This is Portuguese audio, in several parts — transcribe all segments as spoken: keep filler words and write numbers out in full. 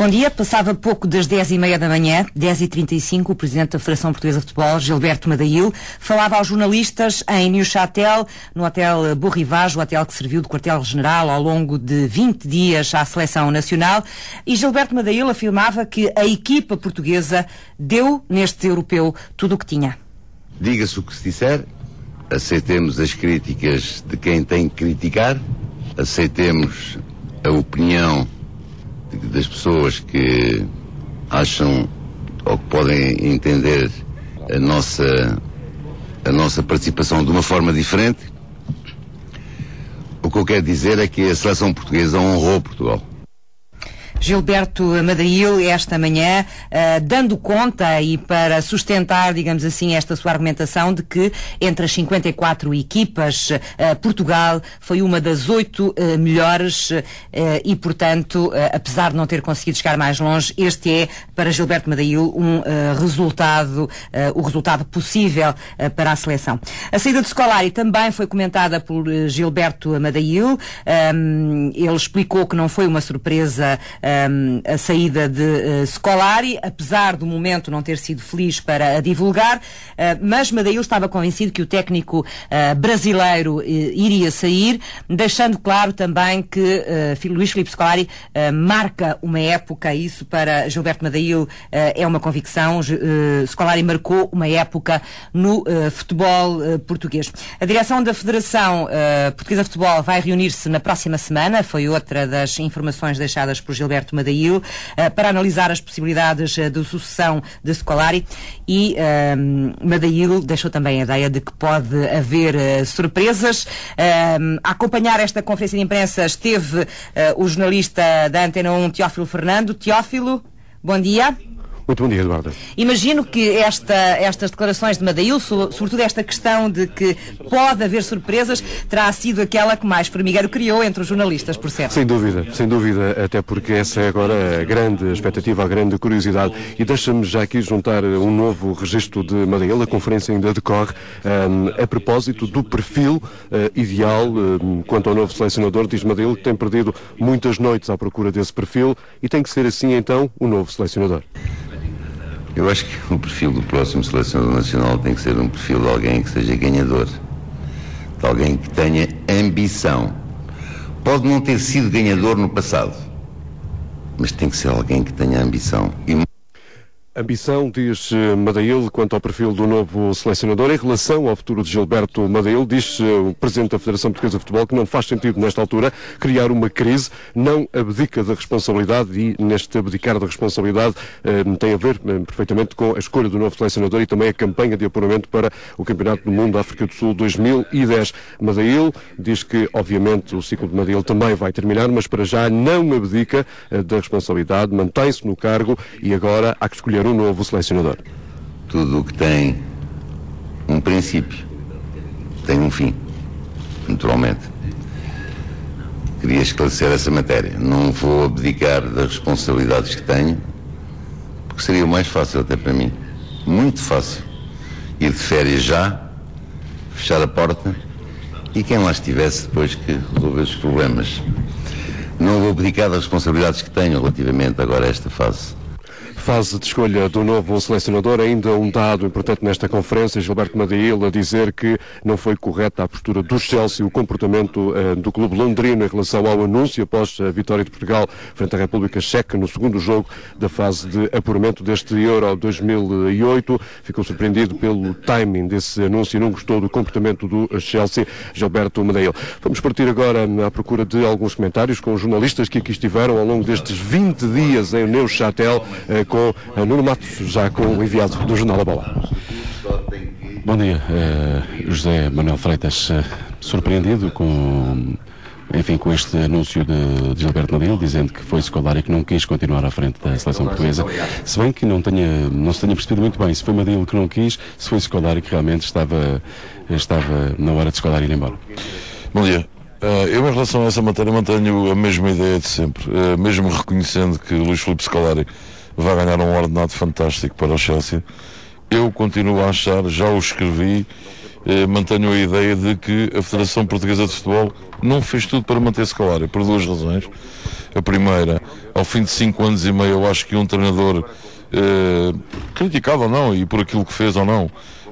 Bom dia, passava pouco das dez e meia da manhã, dez e trinta e cinco, o Presidente da Federação Portuguesa de Futebol, Gilberto Madail, falava aos jornalistas em Neuchâtel, no Hotel Beau Rivage, o hotel que serviu de quartel-general ao longo de vinte dias à Seleção Nacional, e Gilberto Madail afirmava que a equipa portuguesa deu neste europeu tudo o que tinha. Diga-se o que se disser, aceitemos as críticas de quem tem que criticar, aceitemos a opinião das pessoas que acham ou que podem entender a nossa, a nossa participação de uma forma diferente. O que eu quero dizer é que a seleção portuguesa honrou Portugal. Gilberto Madail, esta manhã, uh, dando conta e para sustentar, digamos assim, esta sua argumentação de que entre as cinquenta e quatro equipas, uh, Portugal foi uma das oito uh, melhores uh, e, portanto, uh, apesar de não ter conseguido chegar mais longe, este é, para Gilberto Madail, um uh, resultado, uh, o resultado possível uh, para a seleção. A saída de Scolari também foi comentada por uh, Gilberto Madail. Um, ele explicou que não foi uma surpresa Um, a saída de uh, Scolari, apesar do momento não ter sido feliz para a divulgar, uh, mas Madail estava convencido que o técnico uh, brasileiro uh, iria sair, deixando claro também que uh, Luís Filipe Scolari uh, marca uma época, isso para Gilberto Madail uh, é uma convicção. uh, Scolari marcou uma época no uh, futebol uh, português. A direção da Federação uh, Portuguesa de Futebol vai reunir-se na próxima semana, foi outra das informações deixadas por Gilberto Madail, uh, para analisar as possibilidades uh, de sucessão de Scolari, e uh, Madail deixou também a ideia de que pode haver uh, surpresas. Uh, a acompanhar esta conferência de imprensa esteve uh, o jornalista da Antena um, Teófilo Fernando. Teófilo, bom dia. Muito bom dia, Eduardo. Imagino que esta, estas declarações de Madail, sobretudo esta questão de que pode haver surpresas, terá sido aquela que mais formigueiro criou entre os jornalistas, por certo. Sem dúvida, sem dúvida, até porque essa é agora a grande expectativa, a grande curiosidade. E deixa-me já aqui juntar um novo registro de Madail. A conferência ainda decorre um, a propósito do perfil uh, ideal um, quanto ao novo selecionador. Diz Madail que tem perdido muitas noites à procura desse perfil e tem que ser assim então o novo selecionador. Eu acho que o perfil do próximo selecionador nacional tem que ser um perfil de alguém que seja ganhador, de alguém que tenha ambição. Pode não ter sido ganhador no passado, mas tem que ser alguém que tenha ambição. E Ambição, diz Madail, quanto ao perfil do novo selecionador. Em relação ao futuro de Gilberto Madail, diz o Presidente da Federação Portuguesa de Futebol que não faz sentido, nesta altura, criar uma crise, não abdica da responsabilidade, e neste abdicar da responsabilidade eh, tem a ver eh, perfeitamente com a escolha do novo selecionador e também a campanha de apuramento para o Campeonato do Mundo África do Sul dois mil e dez. Madail diz que, obviamente, o ciclo de Madail também vai terminar, mas para já não abdica eh, da responsabilidade, mantém-se no cargo e agora há que escolher um novo selecionador. Tudo o que tem um princípio tem um fim, naturalmente. Queria esclarecer essa matéria. Não vou abdicar das responsabilidades que tenho, porque seria o mais fácil até para mim, muito fácil, ir de férias já, fechar a porta e quem lá estivesse depois que resolver os problemas. Não vou abdicar das responsabilidades que tenho relativamente agora a esta fase. Fase de escolha do novo selecionador, ainda um dado importante nesta conferência, Gilberto Madail a dizer que não foi correta a postura do Chelsea, o comportamento uh, do clube londrino em relação ao anúncio após a vitória de Portugal frente à República Checa no segundo jogo da fase de apuramento deste Euro dois mil e oito. Ficou surpreendido pelo timing desse anúncio e não gostou do comportamento do Chelsea, Gilberto Madail. Vamos partir agora à procura de alguns comentários com os jornalistas que aqui estiveram ao longo destes vinte dias em Neuchâtel, uh, com com Nuno Matos, já com o enviado do Jornal A Bola. Bom dia, uh, José Manuel Freitas, uh, surpreendido com, enfim, com este anúncio de, de Gilberto Madail, dizendo que foi Scolari que não quis continuar à frente da seleção portuguesa, se bem que não, tenha, não se tenha percebido muito bem se foi Madail que não quis, se foi Scolari que realmente estava, estava na hora de Scolari ir embora. Bom dia. Uh, eu, em relação a essa matéria, mantenho a mesma ideia de sempre, uh, mesmo reconhecendo que Luís Filipe Scolari vai ganhar um ordenado fantástico para o Chelsea. Eu continuo a achar, já o escrevi, eh, mantenho a ideia de que a Federação Portuguesa de Futebol não fez tudo para manter Scolari, por duas razões. A primeira, ao fim de cinco anos e meio, eu acho que um treinador, eh, criticado ou não, e por aquilo que fez ou não,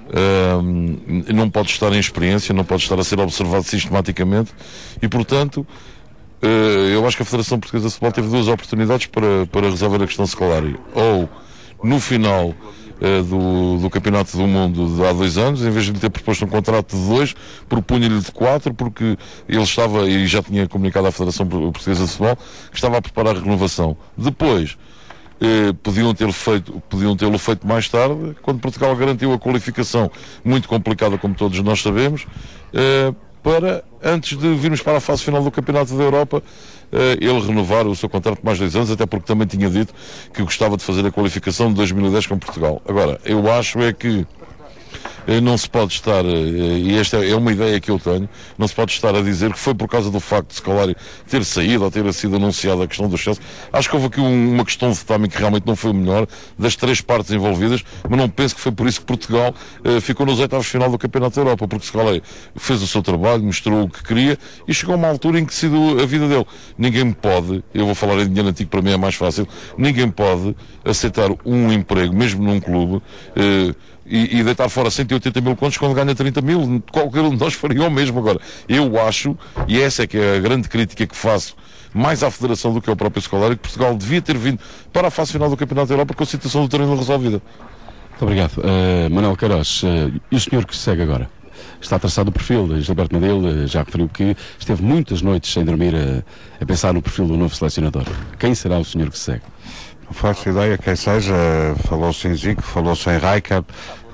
eh, não pode estar em experiência, não pode estar a ser observado sistematicamente, e portanto, eh, eu acho que a Federação Portuguesa de Futebol teve duas oportunidades para, para resolver a questão Scolari. Ou no final Uh, do, do Campeonato do Mundo de há dois anos, em vez de lhe ter proposto um contrato de dois, propunha-lhe de quatro, porque ele estava, e já tinha comunicado à Federação Portuguesa de Futebol, que estava a preparar a renovação. Depois, uh, podiam ter feito, podiam tê-lo feito mais tarde, quando Portugal garantiu a qualificação, muito complicada, como todos nós sabemos, uh, para, antes de virmos para a fase final do Campeonato da Europa, Uh, ele renovar o seu contrato por mais dois anos, até porque também tinha dito que gostava de fazer a qualificação de dois mil e dez com Portugal. Agora, eu acho é que uh, não se pode estar, uh, e esta é uma ideia que eu tenho, não se pode estar a dizer que foi por causa do facto de Scolari ter saído ou ter sido anunciada a questão do Chelsea. Acho que houve aqui um, uma questão de timing que realmente não foi o melhor das três partes envolvidas, mas não penso que foi por isso que Portugal uh, ficou nos oitavos de final do Campeonato da Europa, porque Scolari fez o seu trabalho, mostrou o que queria e chegou a uma altura em que decidiu a vida dele. Ninguém me pode, eu vou falar em dinheiro antigo, para mim é mais fácil, ninguém pode aceitar um emprego, mesmo num clube, uh, E, e deitar fora cento e oitenta mil contos quando ganha trinta mil. Qualquer um de nós faria o mesmo. Agora, eu acho, e essa é que é a grande crítica que faço mais à Federação do que ao próprio Scolari, que Portugal devia ter vindo para a fase final do Campeonato da Europa com a situação do treino resolvida. Muito obrigado. Uh, Manuel Queiroz, uh, e o senhor que segue agora? Está traçado o perfil. Gilberto Medel uh, já referiu que esteve muitas noites sem dormir a, a pensar no perfil do novo selecionador. Quem será o senhor que segue? Não faço ideia quem seja. Falou-se em Zico, falou-se em Rijkaard.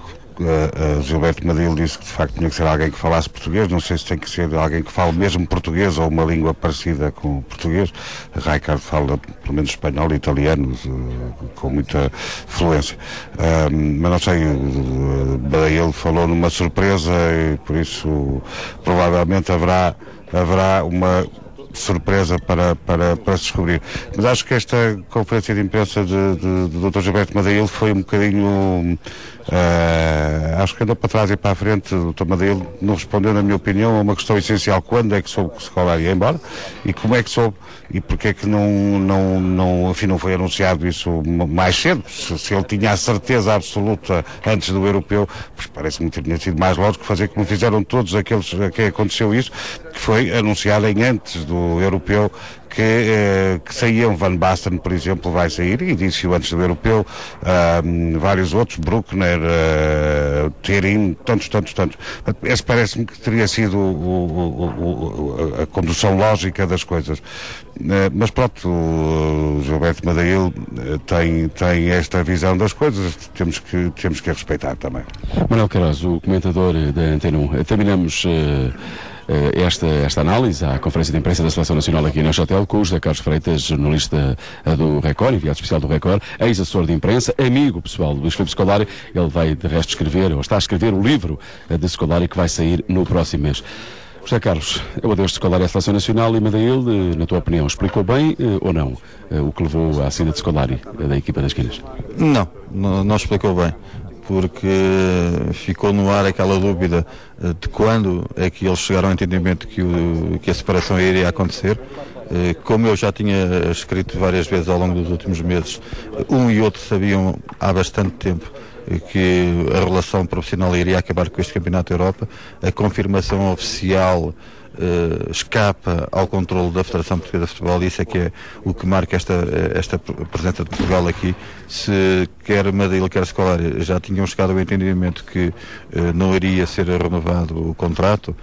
Uh, uh, Gilberto Medel disse que de facto tinha que ser alguém que falasse português. Não sei se tem que ser alguém que fale mesmo português ou uma língua parecida com o português. Rijkaard fala pelo menos espanhol e italiano uh, com muita fluência. Uh, mas não sei, uh, Badaiel falou numa surpresa e por isso provavelmente haverá, haverá uma surpresa para, para, para se descobrir. Mas acho que esta conferência de imprensa de, de, de doutor Gilberto Medel foi um bocadinho uh, acho que andou para trás e para a frente. O doutor Medel não respondeu, na minha opinião, a uma questão essencial: quando é que soube que o Scolari ia embora e como é que soube e porque é que não, não, não, enfim, não foi anunciado isso mais cedo. Se, se ele tinha a certeza absoluta antes do europeu, pois parece-me que tinha sido mais lógico fazer como fizeram todos aqueles a quem aconteceu isso, que foi anunciado em antes do europeu que, eh, que saíam. Van Basten, por exemplo, vai sair, e disse-o antes do europeu, uh, vários outros, Bruckner, uh, Terim, tantos, tantos, tantos. Esse parece-me que teria sido o, o, o, a condução lógica das coisas. Uh, mas pronto, o Gilberto Medel uh, tem, tem esta visão das coisas, temos que, temos que a respeitar também. Manuel Queiroz, o comentador da Antena um. Terminamos uh, esta, esta análise à conferência de imprensa da Seleção Nacional aqui na Hotel com o José Carlos Freitas, jornalista do Record, enviado especial do Record, ex-assessor de imprensa, amigo pessoal do Luís Filipe Scolari. Ele vai de resto escrever, ou está a escrever, o livro de Scolari que vai sair no próximo mês. José Carlos, é o adeus de Scolari à Seleção Nacional e Medel, na tua opinião, explicou bem ou não o que levou à saída de Scolari da equipa das Quinas? Não, não, não explicou bem, porque ficou no ar aquela dúvida de quando é que eles chegaram ao entendimento que, o, que a separação iria acontecer. Como eu já tinha escrito várias vezes ao longo dos últimos meses, um e outro sabiam há bastante tempo que a relação profissional iria acabar com este Campeonato da Europa. A confirmação oficial Uh, escapa ao controle da Federação Portuguesa de Futebol, e isso é que é o que marca esta, esta presença de Portugal aqui. Se quer Medel, quer Scolari já tinham chegado ao entendimento que uh, não iria ser renovado o contrato,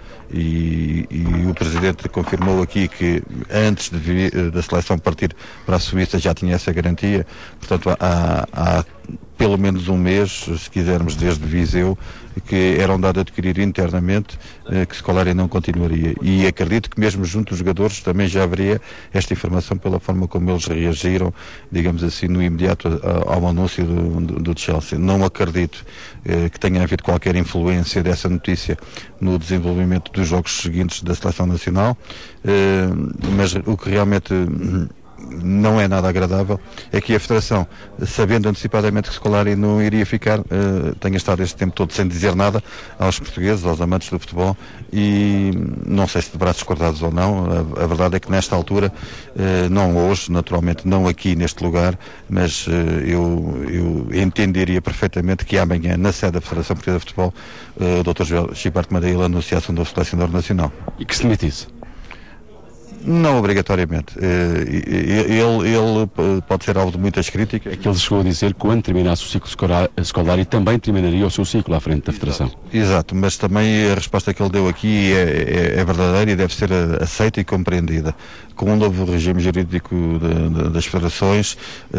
e, e o Presidente confirmou aqui que antes de vir, da seleção partir para a Suíça já tinha essa garantia. Portanto, há, há pelo menos um mês, se quisermos, desde Viseu, que eram dados a adquirir internamente, eh, que Scolari não continuaria. E acredito que mesmo junto dos jogadores também já haveria esta informação pela forma como eles reagiram, digamos assim, no imediato ao, ao anúncio do, do, do Chelsea. Não acredito eh, que tenha havido qualquer influência dessa notícia no desenvolvimento dos jogos seguintes da Seleção Nacional, eh, mas o que realmente não é nada agradável é que a Federação, sabendo antecipadamente que Scolari não iria ficar, uh, tenha estado este tempo todo sem dizer nada aos portugueses, aos amantes do futebol, e não sei se de braços cortados ou não. A, a verdade é que nesta altura, uh, não hoje, naturalmente não aqui neste lugar, mas uh, eu, eu entenderia perfeitamente que amanhã, na sede da Federação Portuguesa de Futebol, uh, o doutor Gilberto Madail anunciasse um novo selecionador nacional. E que se demitisse? Não obrigatoriamente. Ele, ele pode ser alvo de muitas críticas. É que ele chegou a dizer que quando terminasse o ciclo escolar e também terminaria o seu ciclo à frente da Federação. Exato, exato, mas também a resposta que ele deu aqui é, é, é verdadeira e deve ser aceita e compreendida. Com um novo regime jurídico de, de, das federações,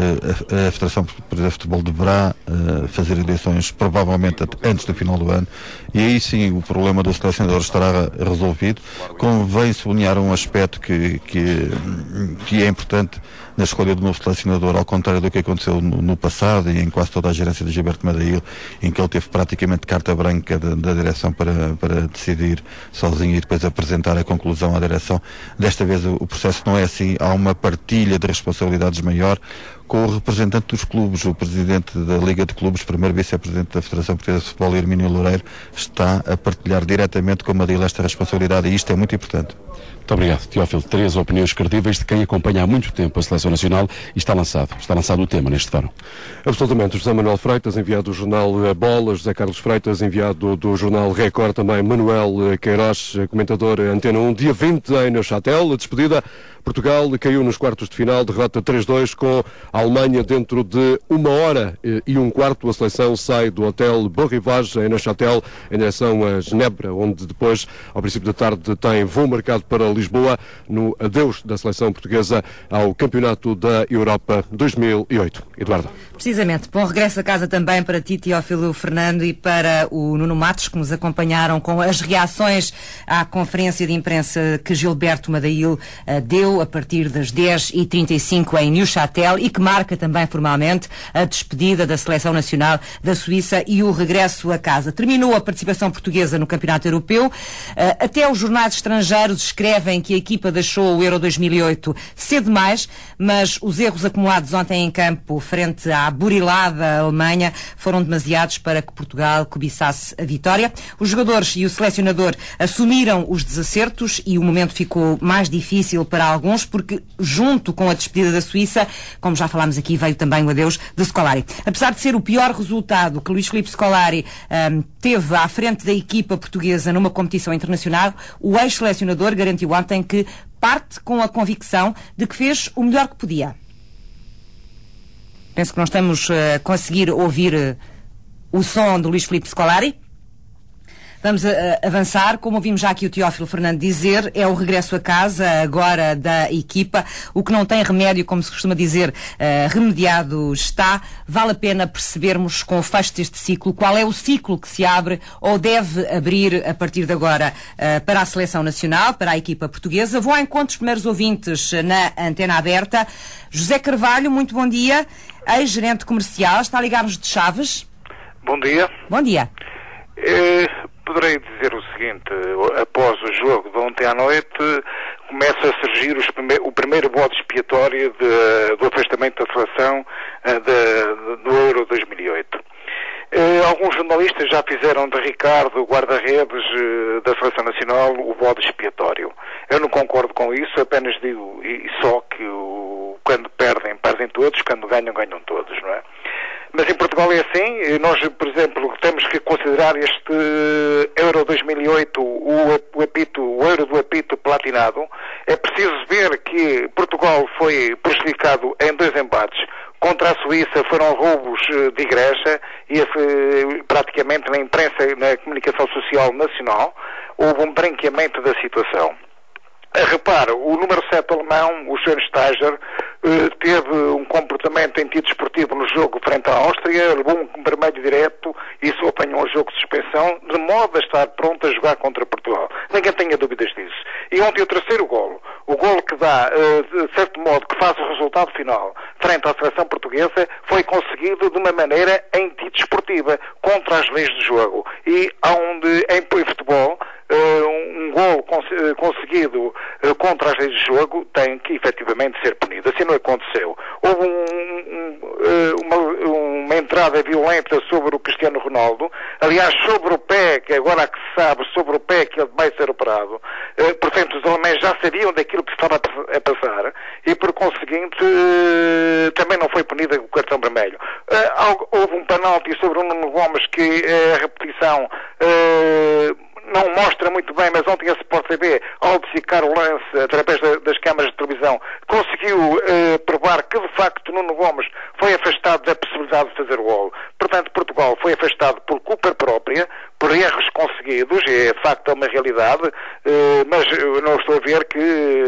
a, a Federação Portuguesa de Futebol deverá uh, fazer eleições provavelmente antes do final do ano, e aí sim o problema do selecionador estará resolvido. Convém sublinhar um aspecto que, que, que é importante na escolha do novo selecionador, ao contrário do que aconteceu no, no passado e em quase toda a gerência de Gilberto Madail, em que ele teve praticamente carta branca da, da direção para, para decidir sozinho e depois apresentar a conclusão à direção. Desta vez o, o processo não é assim, há uma partilha de responsabilidades maior com o representante dos clubes, o presidente da Liga de Clubes, primeiro vice-presidente da Federação Portuguesa de Futebol, Hermínio Loureiro, está a partilhar diretamente com a Madail esta responsabilidade, e isto é muito importante. Muito obrigado, Teófilo. Três opiniões credíveis de quem acompanha há muito tempo a Seleção Nacional, e está lançado, está lançado o tema neste fórum. Absolutamente. José Manuel Freitas, enviado do jornal Bola, José Carlos Freitas, enviado do jornal Record, também Manuel Queiroz, comentador Antena um, dia vinte em Neuchâtel, a despedida. Portugal caiu nos quartos de final, derrota três dois com a Alemanha dentro de uma hora e um quarto. A seleção sai do hotel Beau Rivage em Neuchâtel em direção a Genebra, onde depois, ao princípio da tarde, tem voo marcado para Lisboa no adeus da seleção portuguesa ao Campeonato da Europa dois mil e oito. Eduardo. Precisamente. Bom regresso a casa também para ti, Teófilo Fernando, e para o Nuno Matos, que nos acompanharam com as reações à conferência de imprensa que Gilberto Madail uh, deu a partir das dez e trinta e cinco em Neuchâtel, e que marca também formalmente a despedida da Seleção Nacional da Suíça e o regresso a casa. Terminou a participação portuguesa no Campeonato Europeu. Uh, até os jornais estrangeiros escrevem que a equipa deixou o Euro dois mil e oito cedo demais, mas os erros acumulados ontem em campo frente à burilada Alemanha foram demasiados para que Portugal cobiçasse a vitória. Os jogadores e o selecionador assumiram os desacertos e o momento ficou mais difícil para alguns, porque junto com a despedida da Suíça, como já falámos aqui, veio também o adeus de Scolari. Apesar de ser o pior resultado que Luís Filipe Scolari um, teve à frente da equipa portuguesa numa competição internacional, o ex-selecionador garantiu ontem que parte com a convicção de que fez o melhor que podia. Penso que não estamos a conseguir ouvir uh, o som de Luís Filipe Scolari. Vamos a, a avançar, como ouvimos já aqui o Teófilo Fernando dizer, é o regresso a casa agora da equipa, o que não tem remédio, como se costuma dizer, uh, remediado está. Vale a pena percebermos com o fecho deste ciclo qual é o ciclo que se abre ou deve abrir a partir de agora uh, para a Seleção Nacional, para a equipa portuguesa. Vou ao encontro dos primeiros ouvintes na Antena Aberta. José Carvalho, muito bom dia, ex-gerente comercial, está a ligar-nos de Chaves. Bom dia. Bom dia. Eh, poderei dizer o seguinte: após o jogo de ontem à noite começa a surgir os prime- o primeiro bode expiatório de, do afastamento da seleção uh, de, do Euro dois mil e oito. Uh, alguns jornalistas já fizeram de Ricardo, guarda-redes uh, da Seleção Nacional, o bode expiatório. Eu não concordo com isso, apenas digo e só que o, quando perdem, perdem todos, quando ganham, ganham todos, não é? Mas em Portugal é assim. Nós, por exemplo, temos que considerar este Euro dois mil e oito o, o, apito, o Euro do apito platinado. É preciso ver que Portugal foi prejudicado em dois embates. Contra a Suíça foram roubos de igreja e esse, praticamente na imprensa e na comunicação social nacional houve um branqueamento da situação. Repara, o número sete alemão, o senhor Steiger, teve um comportamento antidesportivo no jogo frente à Áustria, levou um vermelho direto e isso apanhou um jogo de suspensão, de modo a estar pronto a jogar contra Portugal. Ninguém tenha dúvidas disso. E ontem o terceiro golo, o golo que dá, de certo modo, que faz o resultado final frente à seleção portuguesa, foi conseguido de uma maneira antidesportiva, contra as leis do jogo. E onde, em futebol, um gol cons conseguido uh, contra as leis de jogo tem que efetivamente ser punido. Assim não aconteceu. Houve um, um, uma, uma entrada violenta sobre o Cristiano Ronaldo, aliás, sobre o pé, que agora que se sabe, sobre o pé que ele vai ser operado. Uh, portanto, os alemães já sabiam daquilo que se estava a passar e, por conseguinte, uh, também não foi punido o cartão vermelho. Uh, houve um penalti sobre o Nuno Gomes que uh, a repetição uh, não mostra muito bem, mas ontem a Sport T V, ao verificar o lance através da, das câmaras de televisão, conseguiu uh, provar que de facto Nuno Gomes foi afastado da possibilidade de fazer o gol. Portanto, Portugal foi afastado por culpa própria, por erros conseguidos, e é de facto uma realidade, uh, mas eu não estou a ver que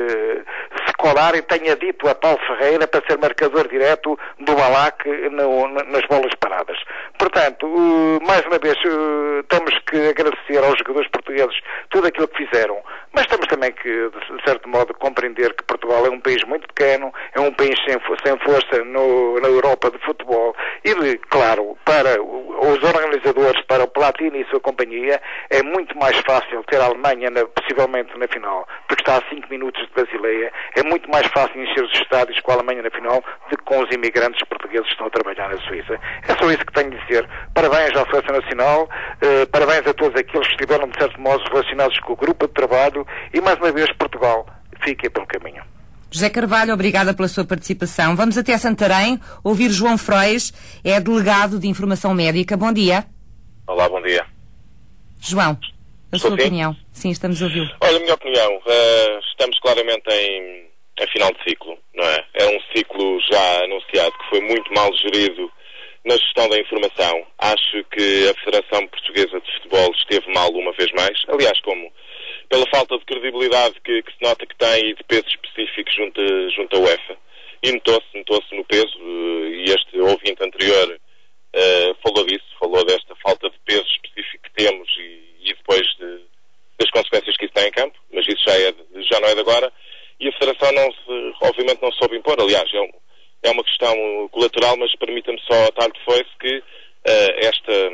uh, Scolari tenha dito a Paulo Ferreira para ser marcador direto do Ballack no, nas bolas paradas. Portanto, uh, mais uma vez, uh, temos que agradecer aos jogadores portugueses tudo aquilo que fizeram, mas temos também que, de certo modo, compreender que Portugal é um país muito pequeno, é um país sem, sem força no, na Europa de futebol e, de, claro, para os organizadores, para o Platini e sua companhia, é muito mais fácil ter a Alemanha, na, possivelmente, na final, porque está a cinco minutos de Basileia. É muito mais fácil encher os estádios com a Alemanha na final do que com os imigrantes portugueses que estão a trabalhar na Suíça. É só isso que tenho de dizer. Parabéns à Seleção Nacional, eh, parabéns a todos aqueles que estiveram, de certo modo, relacionados com o grupo de trabalho e, mais uma vez, Portugal fique pelo caminho. José Carvalho, obrigada pela sua participação. Vamos até Santarém ouvir João Frois, é delegado de Informação Médica. Bom dia. Olá, bom dia. João, a Estou sua sim? opinião. Sim, estamos a ouvi-lo. Olha, a minha opinião, uh, estamos claramente em, em final de ciclo, não é? É um ciclo já anunciado que foi muito mal gerido na gestão da informação. Acho que a Federação Portuguesa de Futebol esteve mal uma vez mais, aliás, como pela falta de credibilidade que, que se nota que tem e de pesos específicos junto, junto à UEFA. E notou-se, notou-se no peso, uh, e este ouvinte anterior uh, falou disso, falou desta falta de peso específico que temos e, e depois de, das consequências que isso tem em campo, mas isso já, é de, já não é de agora. E a Federação, não se, obviamente, não soube impor. Aliás, é, um, é uma questão colateral, mas permita-me só atar de foice que uh, esta,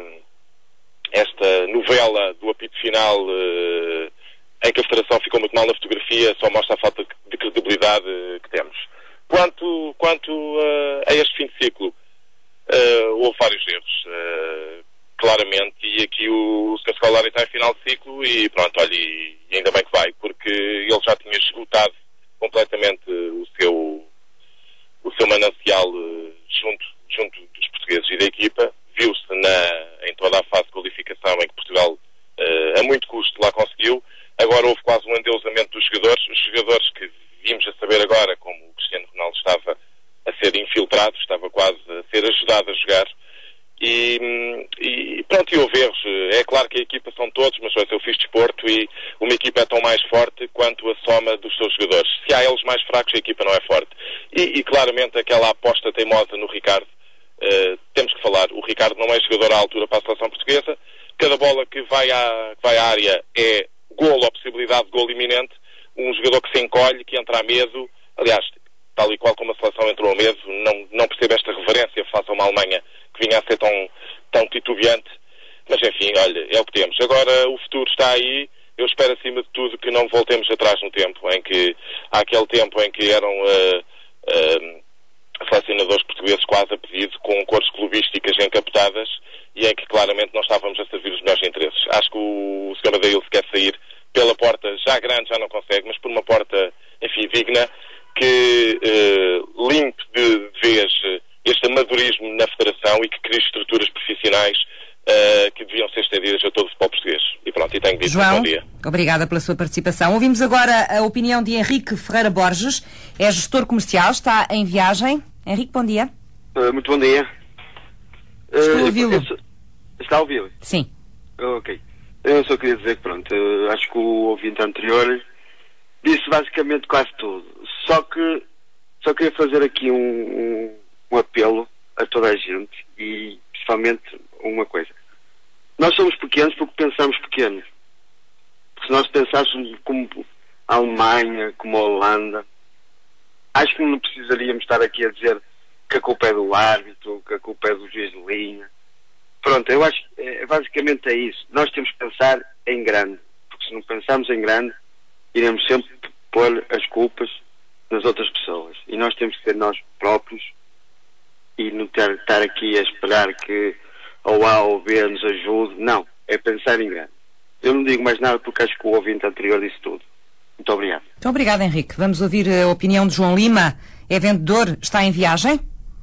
esta novela do apito final, uh, em que a Federação ficou muito mal na fotografia, só mostra a falta de credibilidade uh, que temos. Quanto, quanto uh, a este fim de ciclo, uh, houve vários erros, uh, claramente, e aqui o, o senhor Scolari está em final de ciclo e pronto, olha, e, e ainda bem que vai, porque ele já tinha esgotado completamente o seu, o seu manancial uh, junto, junto dos portugueses e da equipa. Viu-se na, em toda a fase de qualificação em que Portugal, uh, a muito custo, lá conseguiu. Agora houve quase um endeusamento dos jogadores, os jogadores que vimos a saber agora, como o Cristiano Ronaldo estava a ser infiltrado, estava quase a ser ajudado a jogar. E, e pronto, e houve erros. É claro que a equipa são todos, mas eu fiz desporto e uma equipa é tão mais forte quanto a soma dos seus jogadores. Se há eles mais fracos, a equipa não é forte. E, e claramente aquela aposta teimosa no Ricardo, uh, temos que falar, o Ricardo não é jogador à altura para a seleção portuguesa. Cada bola que vai à, que vai à área é golo ou possibilidade de golo iminente. Um jogador que se encolhe, que entra a medo, aliás, tal e qual como a seleção entrou a medo, não, não percebe esta reverência face a uma Alemanha que vinha a ser tão, tão titubeante, mas enfim, olha, é o que temos. Agora o futuro está aí, eu espero acima de tudo que não voltemos atrás no tempo, em que há aquele tempo em que eram uh, uh, selecionadores portugueses quase a pedido, com cores clubísticas encapotadas, e em que claramente não estávamos a servir os melhores interesses. Acho que o senhor Adail se quer sair pela porta, já grande, já não consegue, mas por uma porta, enfim, digna, que uh, limpe de, de vez este amadorismo na Federação e que crie estruturas profissionais uh, que deviam ser estendidas a todo o futebol português. E pronto, e tenho dito. João, bom dia. Obrigada pela sua participação. Ouvimos agora a opinião de Henrique Ferreira Borges, é gestor comercial, está em viagem. Henrique, bom dia. Uh, muito bom dia. Estou a Uh, ouvi-lo. eu, eu, está a ouvi-lo? Sim. Uh, ok. Eu só queria dizer que, pronto, uh, acho que o ouvinte anterior disse basicamente quase tudo. Só que só queria fazer aqui um, um, um apelo a toda a gente e, principalmente, uma coisa. Nós somos pequenos porque pensamos pequeno. Porque se nós pensássemos como a Alemanha, como a Holanda, acho que não precisaríamos estar aqui a dizer que a culpa é do árbitro, que a culpa é do juiz de linha. Pronto, eu acho que é, basicamente é isso. Nós temos que pensar em grande. Porque se não pensarmos em grande, iremos sempre pôr as culpas nas outras pessoas. E nós temos que ser nós próprios e não ter, estar aqui a esperar que ou A ou B nos ajude. Não, é pensar em grande. Eu não digo mais nada porque acho que o ouvinte anterior disse tudo. Muito obrigado. Muito obrigado, Henrique. Vamos ouvir a opinião de João Lima. É vendedor, está em viagem?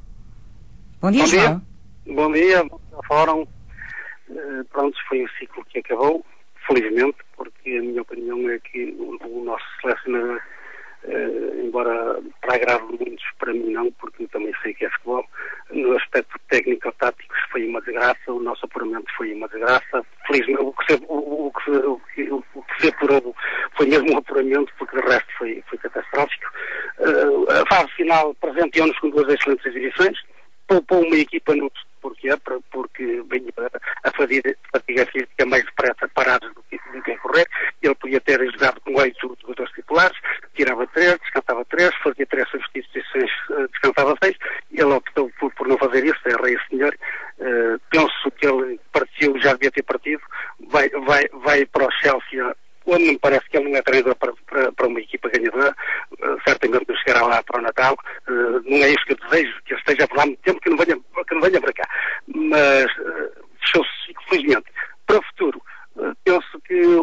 Bom dia, Bom dia. João. Bom dia, fórum. Uh, pronto, foi um ciclo que acabou, felizmente, porque a minha opinião é que o, o nosso selecionador, uh, embora para agrado de muitos, para mim não, porque eu também sei que é futebol, no aspecto técnico-tático foi uma desgraça, o nosso apuramento foi uma desgraça. Felizmente, o que se, o, o que, o que, o que se apurou foi mesmo um apuramento, porque o resto foi, foi catastrófico. Uh, a fase final presenteou-nos com duas excelentes exibições, poupou uma equipa no porquê? Porque vinha a fazer fatiga física mais depressa parados do que, do que a correr. Ele podia ter jogado com oito jogadores titulares, tirava três, descansava três, fazia três substituições, descansava seis. Ele optou por, por não fazer isso, é rei senhor. Uh, penso que ele partiu, já devia ter partido, vai, vai, vai para o Chelsea, onde me parece que ele não é treinador para, para, para uma equipa ganhadora, uh, certamente não chegará lá para o Natal, uh, não é isso que eu desejo, que ele esteja por lá muito tempo, que não venha, que não venha para cá, mas uh, fechou-se, felizmente. Para o futuro, uh, penso que o,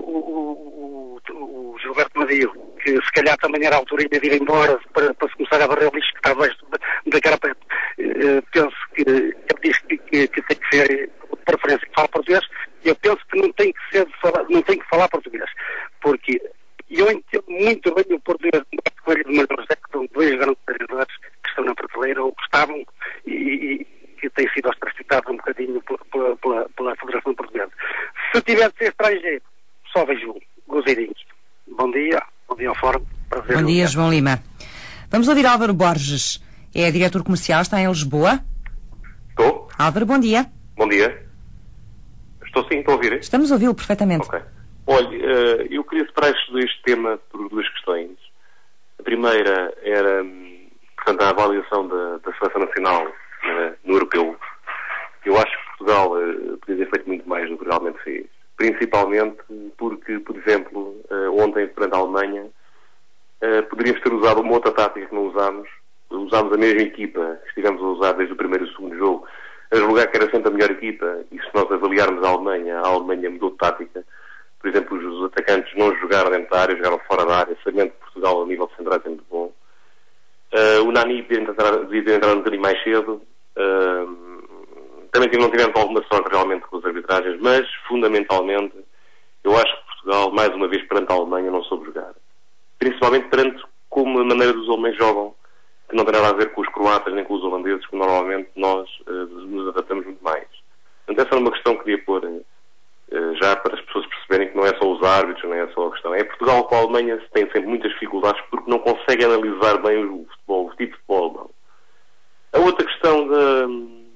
o, o, o Gilberto Madio, que se calhar também era a altura de ir embora para, para se começar a varrer o lixo que está abaixo da carapete, uh, penso que ele diz que, que, que tem que ser de preferência que fala português. Eu penso que não tem que ser falar, não tem que falar português, porque eu entendo muito bem o português de Coelho de Manuel José, que são dois grandes treinadores que estão na prateleira ou que estavam e, e que têm sido ostracizados um bocadinho pela, pela, pela Federação Portuguesa. Se tiver de ser estrangeiro, só vejo um, gozeirinhos. Bom dia, bom dia ao Fórum. Prazer. Bom dia, João Lima. Vamos ouvir Álvaro Borges, é diretor comercial, está em Lisboa. Estou. Álvaro, bom dia. Bom dia. Estou sim, estou a ouvir? Estamos a ouvi-lo perfeitamente. Ok. Olha, eu queria separar este tema por duas questões. A primeira era, portanto, a avaliação da, da Seleção Nacional uh, no Europeu. Eu acho que Portugal uh, podia ter feito muito mais do que realmente fez. Principalmente porque, por exemplo, uh, ontem, perante a Alemanha, uh, poderíamos ter usado uma outra tática que não usámos. Usámos a mesma equipa que estivemos a usar desde o primeiro e o segundo jogo, a julgar que era sempre a melhor equipa, e se nós avaliarmos a Alemanha, a Alemanha mudou de tática. Por exemplo, os atacantes não jogaram dentro da área, jogaram fora da área, sabendo que Portugal a nível de centrais é muito bom. Uh, o Nani devia entrar, devia entrar um bocadinho mais cedo. Uh, também não tivemos alguma sorte realmente com as arbitragens, mas fundamentalmente eu acho que Portugal, mais uma vez perante a Alemanha, não soube jogar. Principalmente perante como a maneira dos alemães jogam, que não tem nada a ver com os croatas nem com os holandeses, que normalmente nós uh, nos adaptamos muito mais. Portanto, essa era uma questão que queria pôr uh, já para as pessoas perceberem que não é só os árbitros, não é só a questão. É Portugal com a Alemanha tem sempre muitas dificuldades porque não consegue analisar bem o futebol, o tipo de futebol. Não. A outra questão da,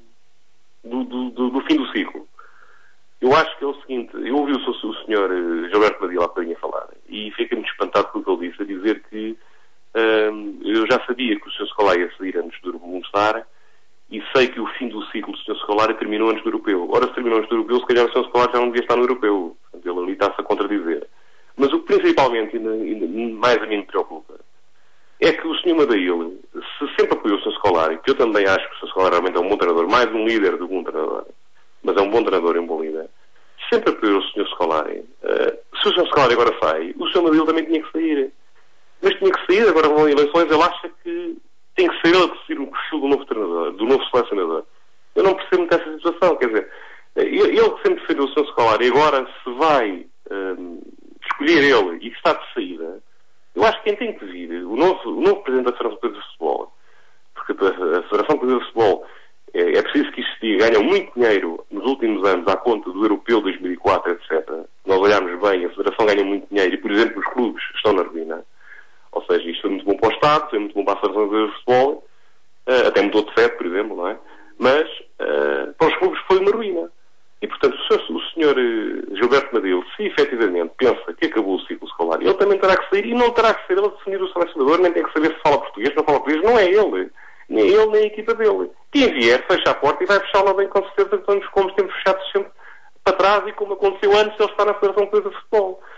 do, do, do, do fim do ciclo. Eu acho que é o seguinte, eu ouvi o, o senhor uh, Gilberto Madio há bocadinho a falar e fiquei muito espantado com o que ele disse, a dizer que Uh, eu já sabia que o senhor Scolari ia sair antes do Munster e sei que o fim do ciclo do senhor Scolari terminou antes do Europeu. Ora, se terminou antes do Europeu, se calhar o senhor Scolari já não devia estar no Europeu. Ele ali está-se a contradizer. Mas o que principalmente, e, e mais a mim me preocupa, é que o senhor Madeira, se sempre apoiou o senhor Scolari, que eu também acho que o senhor Scolari realmente é um bom treinador, mais um líder do que um treinador, mas é um bom treinador e um bom líder, sempre apoiou o senhor Scolari. Uh, se o senhor Scolari agora sai, o senhor Madeira também tinha que sair. Mas tinha que sair, agora vão eleições, ele acha que tem que ser ele a decidir o perfil do novo treinador, do novo selecionador. Eu não percebo muito essa situação, quer dizer, ele que sempre defendeu o senhor Scolari e agora se vai um, escolher ele e que está de saída, eu acho que quem tem que vir, o novo, o novo presidente da Federação Portuguesa de Futebol, porque a Federação Portuguesa de Futebol é, é preciso que isto se diga, ganham muito dinheiro nos últimos anos à conta do Europeu dois mil e quatro, etcétera. Nós olharmos bem, a Federação ganha muito dinheiro e, por exemplo, os clubes estão na ruína. Ou seja, isto foi muito bom para o Estado, foi muito bom para a Federação Portuguesa de Futebol, uh, até mudou de sede, por exemplo, não é? Mas uh, para os clubes foi uma ruína. E, portanto, o senhor, o senhor uh, Gilberto Madeira, se efetivamente pensa que acabou o ciclo escolar, ele também terá que sair, e não terá que ser ele a definir o selecionador, nem tem que saber se fala português, não fala português, não é ele. Nem ele, nem a equipa dele. Quem vier, fecha a porta e vai fechá-la bem, com certeza, como temos fechado sempre para trás e como aconteceu antes de ele estar na Federação Portuguesa de Futebol.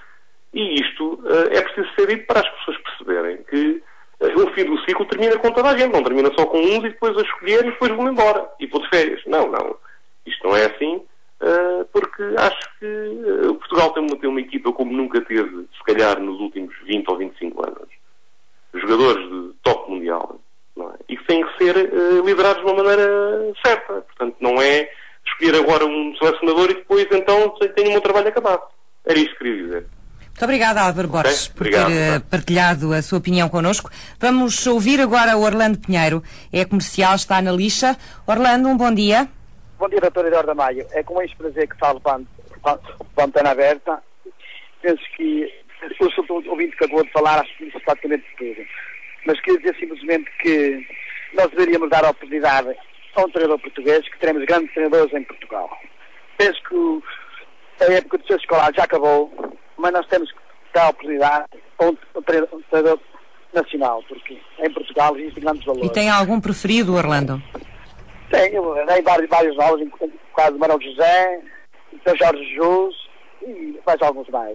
E isto uh, é preciso ser dito para as pessoas perceberem que uh, o fim do ciclo termina com toda a gente, não termina só com uns e depois a escolher e depois vão embora e vou de férias. Não, não. Isto não é assim, uh, porque acho que uh, Portugal tem uma, tem uma equipa como nunca teve, se calhar, nos últimos vinte ou vinte e cinco anos. Jogadores de top mundial, não é? E que têm que ser uh, liderados de uma maneira certa. Portanto, não é escolher agora um selecionador e depois, então, tenho o meu trabalho acabado. Era isto que queria dizer. Muito obrigada, Álvaro Borges, okay? por Obrigado, ter tá. partilhado a sua opinião connosco. Vamos ouvir agora o Orlando Pinheiro. É comercial, está na lixa. Orlando, um bom dia. Bom dia, doutor Eduardo Maio. É com este prazer que falo para a antena aberta. Penso que o senhor ouvinte que acabou de falar, acho que disse praticamente tudo. Mas queria dizer simplesmente que nós deveríamos dar a oportunidade a um treinador português, que teremos grandes treinadores em Portugal. Penso que a época do seu escolar já acabou, mas nós temos que dar a oportunidade a um treinador nacional, porque em Portugal existem grandes valores. E tem algum preferido, Orlando? Tenho, tem vários, vários novos, em caso de Manuel José, São Jorge Jesus e mais alguns mais.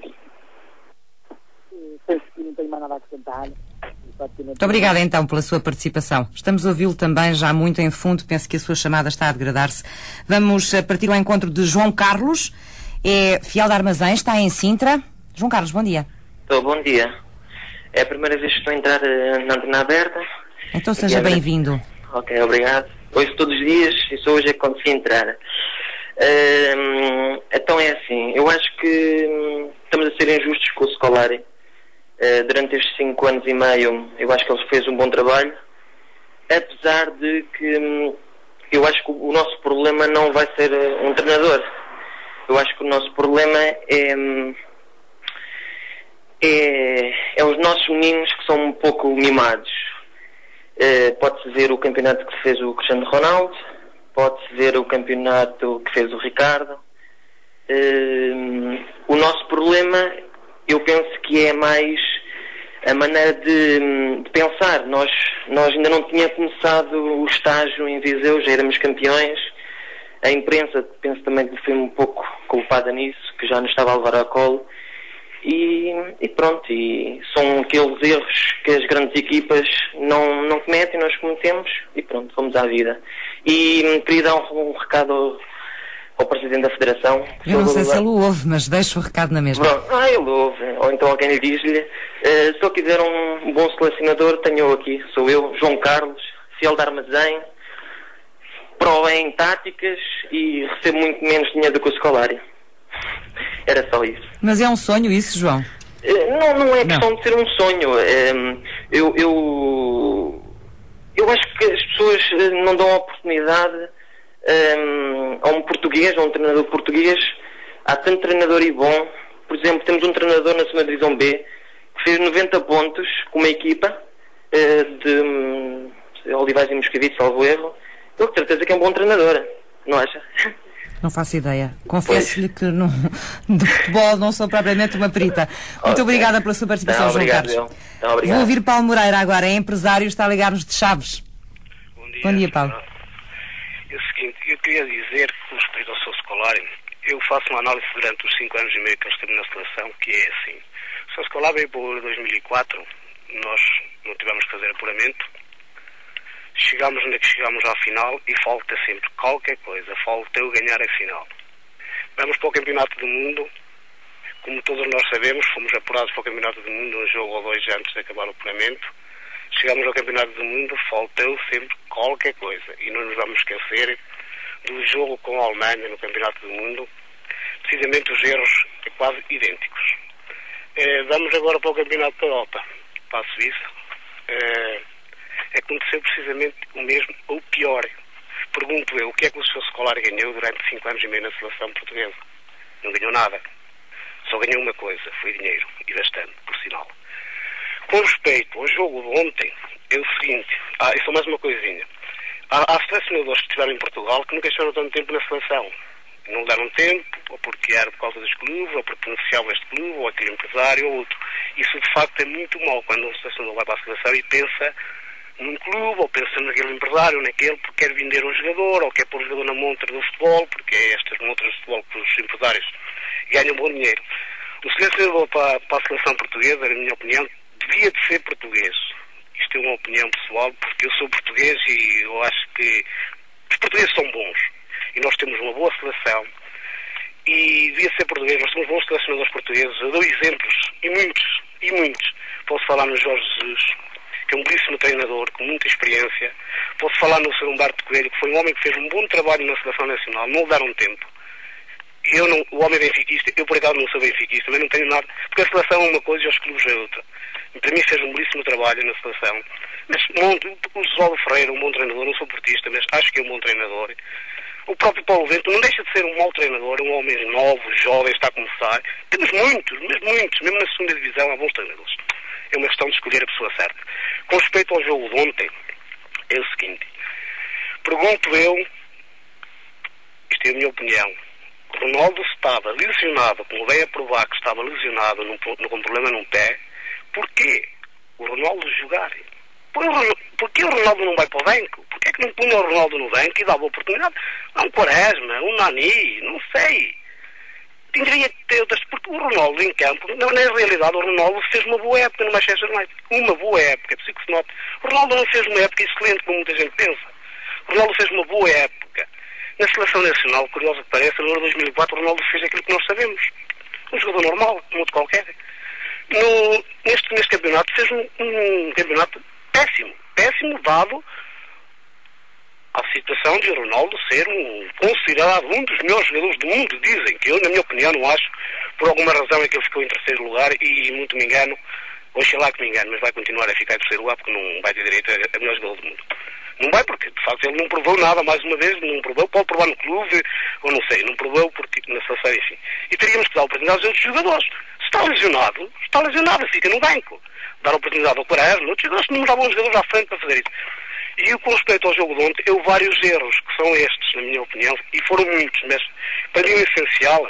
Penso que não tenho mais nada a acrescentar. Muito obrigada então pela sua participação. Estamos a ouvi-lo também já muito em fundo, penso que a sua chamada está a degradar-se. Vamos partir ao encontro de João Carlos, é fiel de Armazém, está em Sintra. João Carlos, bom dia. Estou, bom dia. É a primeira vez que estou a entrar uh, na antena aberta. Então seja bem-vindo. Ok, obrigado. Ouço todos os dias e só hoje é que consegui entrar. Uh, então é assim, eu acho que um, estamos a ser injustos com o Scolari. Uh, durante estes cinco anos e meio, eu acho que ele fez um bom trabalho, apesar de que um, eu acho que o nosso problema não vai ser uh, um treinador. Eu acho que o nosso problema é, um, é, é os nossos meninos que são um pouco mimados. Uh, pode-se ver o campeonato que fez o Cristiano Ronaldo, pode-se ver o campeonato que fez o Ricardo. Uh, o nosso problema, eu penso que é mais a maneira de, de pensar. Nós, nós ainda não tínhamos começado o estágio em Viseu, já éramos campeões. A imprensa, penso também que foi um pouco culpada nisso, que já nos estava a levar a colo. E, e pronto, e são aqueles erros que as grandes equipas não, não cometem, nós cometemos, e pronto, vamos à vida. E queria dar um, um recado ao, ao Presidente da Federação. Eu não sei se ele o ouve, mas deixo o recado na mesma. Pronto, ah, ele ouve, ou então alguém lhe diz-lhe, uh, se eu quiser um bom selecionador, tenho aqui, sou eu, João Carlos, fiel de Armazém, pro em táticas e recebo muito menos dinheiro do que o Scolari. Era só isso. Mas é um sonho isso, João? Uh, não, não é questão não. de ser um sonho. Uh, eu, eu, eu acho que as pessoas não dão a oportunidade um, a um português, a um treinador português. Há tanto treinador e bom. Por exemplo, temos um treinador na segunda Divisão B que fez noventa pontos com uma equipa uh, de um, Olivais e Moscavide, salvo erro. Eu tenho certeza que é um bom treinador, não acha? Não faço ideia. Confesso-lhe que não, de futebol não sou propriamente uma perita. Muito okay. obrigada pela sua participação, não, João Carlos. Não, obrigado. Vou ouvir Paulo Moreira agora, é empresário, está a ligar-nos de Chaves. Bom dia, Bom dia, Paulo. É o seguinte, eu queria dizer que, com respeito ao seu Scolari, eu faço uma análise durante os cinco anos e meio que ele esteve na seleção, que é assim. O seu Scolari veio para o dois mil e quatro, nós não tivemos que fazer apuramento. Chegámos onde é que chegámos à final e falta sempre qualquer coisa, falta eu ganhar a final. Vamos para o Campeonato do Mundo, como todos nós sabemos, fomos apurados para o Campeonato do Mundo um jogo ou dois antes de acabar o apuramento. Chegámos ao Campeonato do Mundo, faltou sempre qualquer coisa. E não nos vamos esquecer do jogo com a Alemanha no Campeonato do Mundo, precisamente os erros quase idênticos. Eh, vamos agora para o Campeonato da Europa, para a Suíça. Eh, aconteceu precisamente o mesmo, ou pior. Pergunto eu, o que é que o senhor Scolari ganhou durante cinco anos e meio na seleção portuguesa? Não ganhou nada. Só ganhou uma coisa, foi dinheiro, e bastante, por sinal. Com respeito ao jogo de ontem, é o seguinte, ah, e só mais uma coisinha. Há, há selecionadores que estiveram em Portugal que nunca estiveram tanto tempo na seleção. Não deram tempo, ou porque era por causa dos clubes, ou porque beneficiava este clube, ou aquele empresário, ou outro. Isso de facto é muito mau quando um selecionador vai para a seleção e pensa num clube, ou pensa naquele empresário, naquele, porque quer vender um jogador, ou quer pôr um jogador na montra do futebol, porque é estas montras do futebol que os empresários ganham bom dinheiro. O selecionador para, para a seleção portuguesa, na minha opinião, devia de ser português. Isto é uma opinião pessoal, porque eu sou português e eu acho que os portugueses são bons. E nós temos uma boa seleção. E devia ser português. Nós temos bons selecionadores portugueses. Eu dou exemplos, e muitos, e muitos. Posso falar no Jorge Jesus, que é um belíssimo treinador, com muita experiência. Posso falar no Sr. Humberto Coelho, que foi um homem que fez um bom trabalho na seleção nacional. Não lhe deram tempo. Eu não, o homem é benfiquista, eu por acaso não sou benfiquista, mas não tenho nada, porque a seleção é uma coisa e os clubes é outra. E para mim fez um belíssimo trabalho na seleção. Mas o João Ferreira, um bom treinador, não sou portista, mas acho que é um bom treinador. O próprio Paulo Bento não deixa de ser um mau treinador, um homem novo, jovem, está a começar. Temos muitos, mas muitos, mesmo na segunda divisão há bons treinadores. É uma questão de escolher a pessoa certa. Com respeito ao jogo de ontem, é o seguinte, pergunto eu, isto é a minha opinião, Ronaldo estava lesionado, como veio a provar que estava lesionado num, num, com problema num pé, porquê o Ronaldo jogar? Porquê o Ronaldo não vai para o banco? Porquê é que não punha o Ronaldo no banco e dava a oportunidade a um Quaresma, um Nani, não sei. Tinha que ter outras, porque o Ronaldo em campo, na, na realidade o Ronaldo fez uma boa época no Manchester United. Uma boa época, é preciso que se note. O Ronaldo não fez uma época excelente, como muita gente pensa. O Ronaldo fez uma boa época. Na seleção nacional, curioso que pareça, no ano dois mil e quatro o Ronaldo fez aquilo que nós sabemos. Um jogador normal, um outro qualquer. No, neste, neste campeonato fez um, um campeonato péssimo. Péssimo dado à situação de Ronaldo ser um, considerado um dos melhores jogadores do mundo. Dizem que eu, na minha opinião, não acho. Por alguma razão é que ele ficou em terceiro lugar e muito me engano. Oxalá que me engano, mas vai continuar a ficar em terceiro lugar porque não vai ter direito a, a melhor jogador do mundo. Não vai porque, de facto, ele não provou nada, mais uma vez, não provou, pode provar no clube, ou não sei, não provou porque na seleção, enfim. E teríamos que dar oportunidade aos outros jogadores. Se está lesionado, está lesionado, fica no banco. Dar oportunidade ao Quaresma, outros jogadores, não davam jogadores à frente para fazer isso. E eu, com respeito ao jogo de ontem, eu vários erros, que são estes, na minha opinião, e foram muitos, mas para mim o essencial,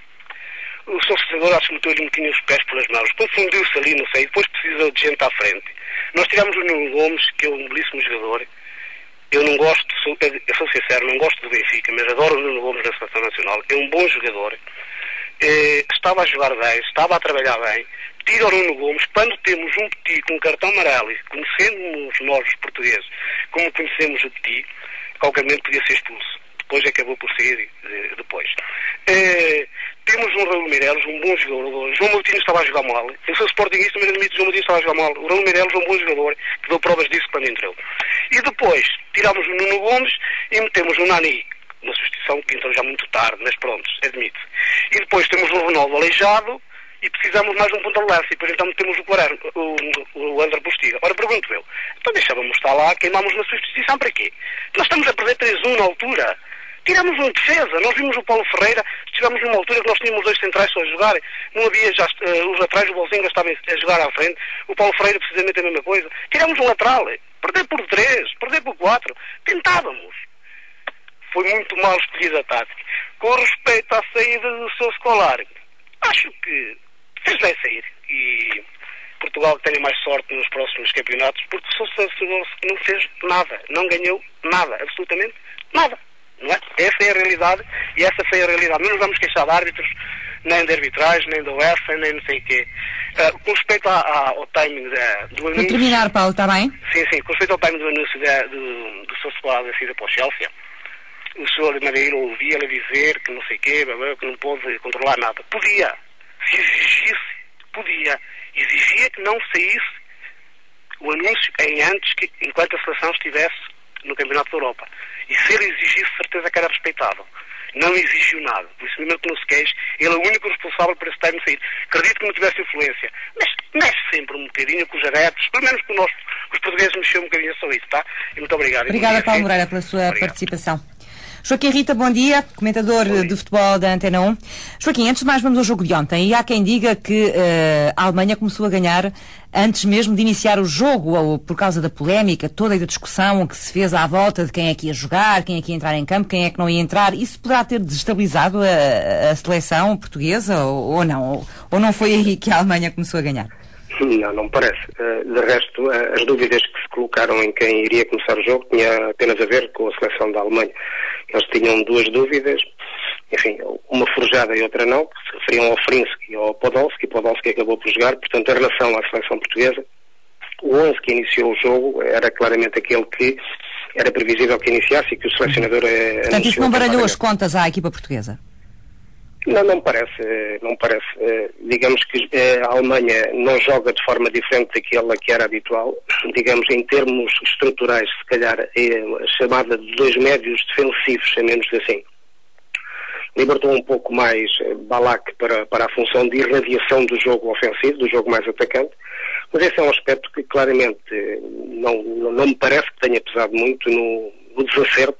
o seu treinador acho que meteu-lhe um bocadinho os pés pelas mãos, confundiu-se ali, não sei, depois precisou de gente à frente. Nós tivemos o Nuno Gomes, que é um belíssimo jogador. Eu não gosto, sou, eu sou sincero, não gosto do Benfica, mas adoro o Nuno Gomes na seleção nacional. É um bom jogador. Eh, estava a jogar bem, estava a trabalhar bem. Tira o Nuno Gomes, quando temos um Petit com um cartão amarelo, e conhecemos nós os portugueses, como conhecemos o Petit, qualquer momento podia ser expulso. Depois acabou por sair, eh, depois. Eh, temos um Raul Meireles, um bom jogador. João Moutinho estava a jogar mal. Eu sou sportinguista, mas admito que João Moutinho estava a jogar mal. O Raul Meireles é um bom jogador, que deu provas disso quando entrou. E depois, tiramos o Nuno Gomes e metemos o Nani, uma substituição que entrou já muito tarde, mas pronto, admite. E depois temos o Ronaldo aleijado e precisamos mais de um ponto de lance. E depois então temos o Quaresma, o, o André Postiga. Ora, pergunto eu, então deixávamos estar lá, queimamos uma substituição para quê? Nós estamos a perder três a um na altura. Tiramos um defesa, nós vimos o Paulo Ferreira, estivemos numa altura que nós tínhamos dois centrais só a jogar, não havia já uh, os laterais, o Bolsinga estava a jogar à frente, o Paulo Ferreira precisamente a mesma coisa. Tiramos um lateral, perder por três, perder por quatro, tentávamos. Foi muito mal escolhida a tática. Com respeito à saída do seu escolar, acho que fez bem sair e Portugal tenha mais sorte nos próximos campeonatos, porque o seu selecionador não fez nada, não ganhou nada, absolutamente nada. Não é? Essa é a realidade e essa foi a realidade. Não nos vamos queixar de árbitros, nem de arbitrais, nem da UEFA, nem não sei o quê. Uh, com respeito a, a, ao timing da, do anúncio... Para terminar, Paulo, está bem? Sim, sim. Com respeito ao timing do anúncio da, do, do seu salário da saída para o Chelsea, o senhor Madeira ouvia-lhe dizer que não sei o quê, que não pode controlar nada. Podia. Se exigisse, podia. Exigia que não saísse o anúncio em antes, que, enquanto a seleção estivesse no Campeonato da Europa. E se ele exigisse, certeza que era respeitável. Não exigiu nada. Por isso mesmo que não se queixe, ele é o único responsável por esse time sair. Acredito que não tivesse influência. Mas mexe sempre um bocadinho com os adeptos, pelo menos que nós, os portugueses, mexeram um bocadinho só isso, tá? E muito obrigado. Obrigada, Paulo Moreira, pela sua obrigado. participação. Joaquim Rita, bom dia, comentador de futebol da Antena um. Joaquim, antes de mais vamos ao jogo de ontem. E há quem diga que uh, a Alemanha começou a ganhar antes mesmo de iniciar o jogo, ou por causa da polémica, toda a discussão que se fez à volta de quem é que ia jogar, quem é que ia entrar em campo, quem é que não ia entrar. Isso poderá ter desestabilizado a, a seleção portuguesa ou, ou não? Ou, ou não foi aí que a Alemanha começou a ganhar? Não, não me parece. De resto, as dúvidas que se colocaram em quem iria começar o jogo tinha apenas a ver com a seleção da Alemanha. Eles tinham duas dúvidas, enfim, uma forjada e outra não, que se referiam ao Frinsky e ao Podolski. Podolski acabou por jogar, portanto, em relação à seleção portuguesa, o onze que iniciou o jogo era claramente aquele que era previsível que iniciasse e que o selecionador... Uhum. Portanto, isso não baralhou as contas à equipa portuguesa? Não, não me parece, não me parece. Digamos que a Alemanha não joga de forma diferente daquela que era habitual. Digamos, em termos estruturais, se calhar é a chamada de dois médios defensivos, a menos assim. Libertou um pouco mais Ballack para, para a função de irradiação do jogo ofensivo, do jogo mais atacante, mas esse é um aspecto que claramente não, não, não me parece que tenha pesado muito no, no desacerto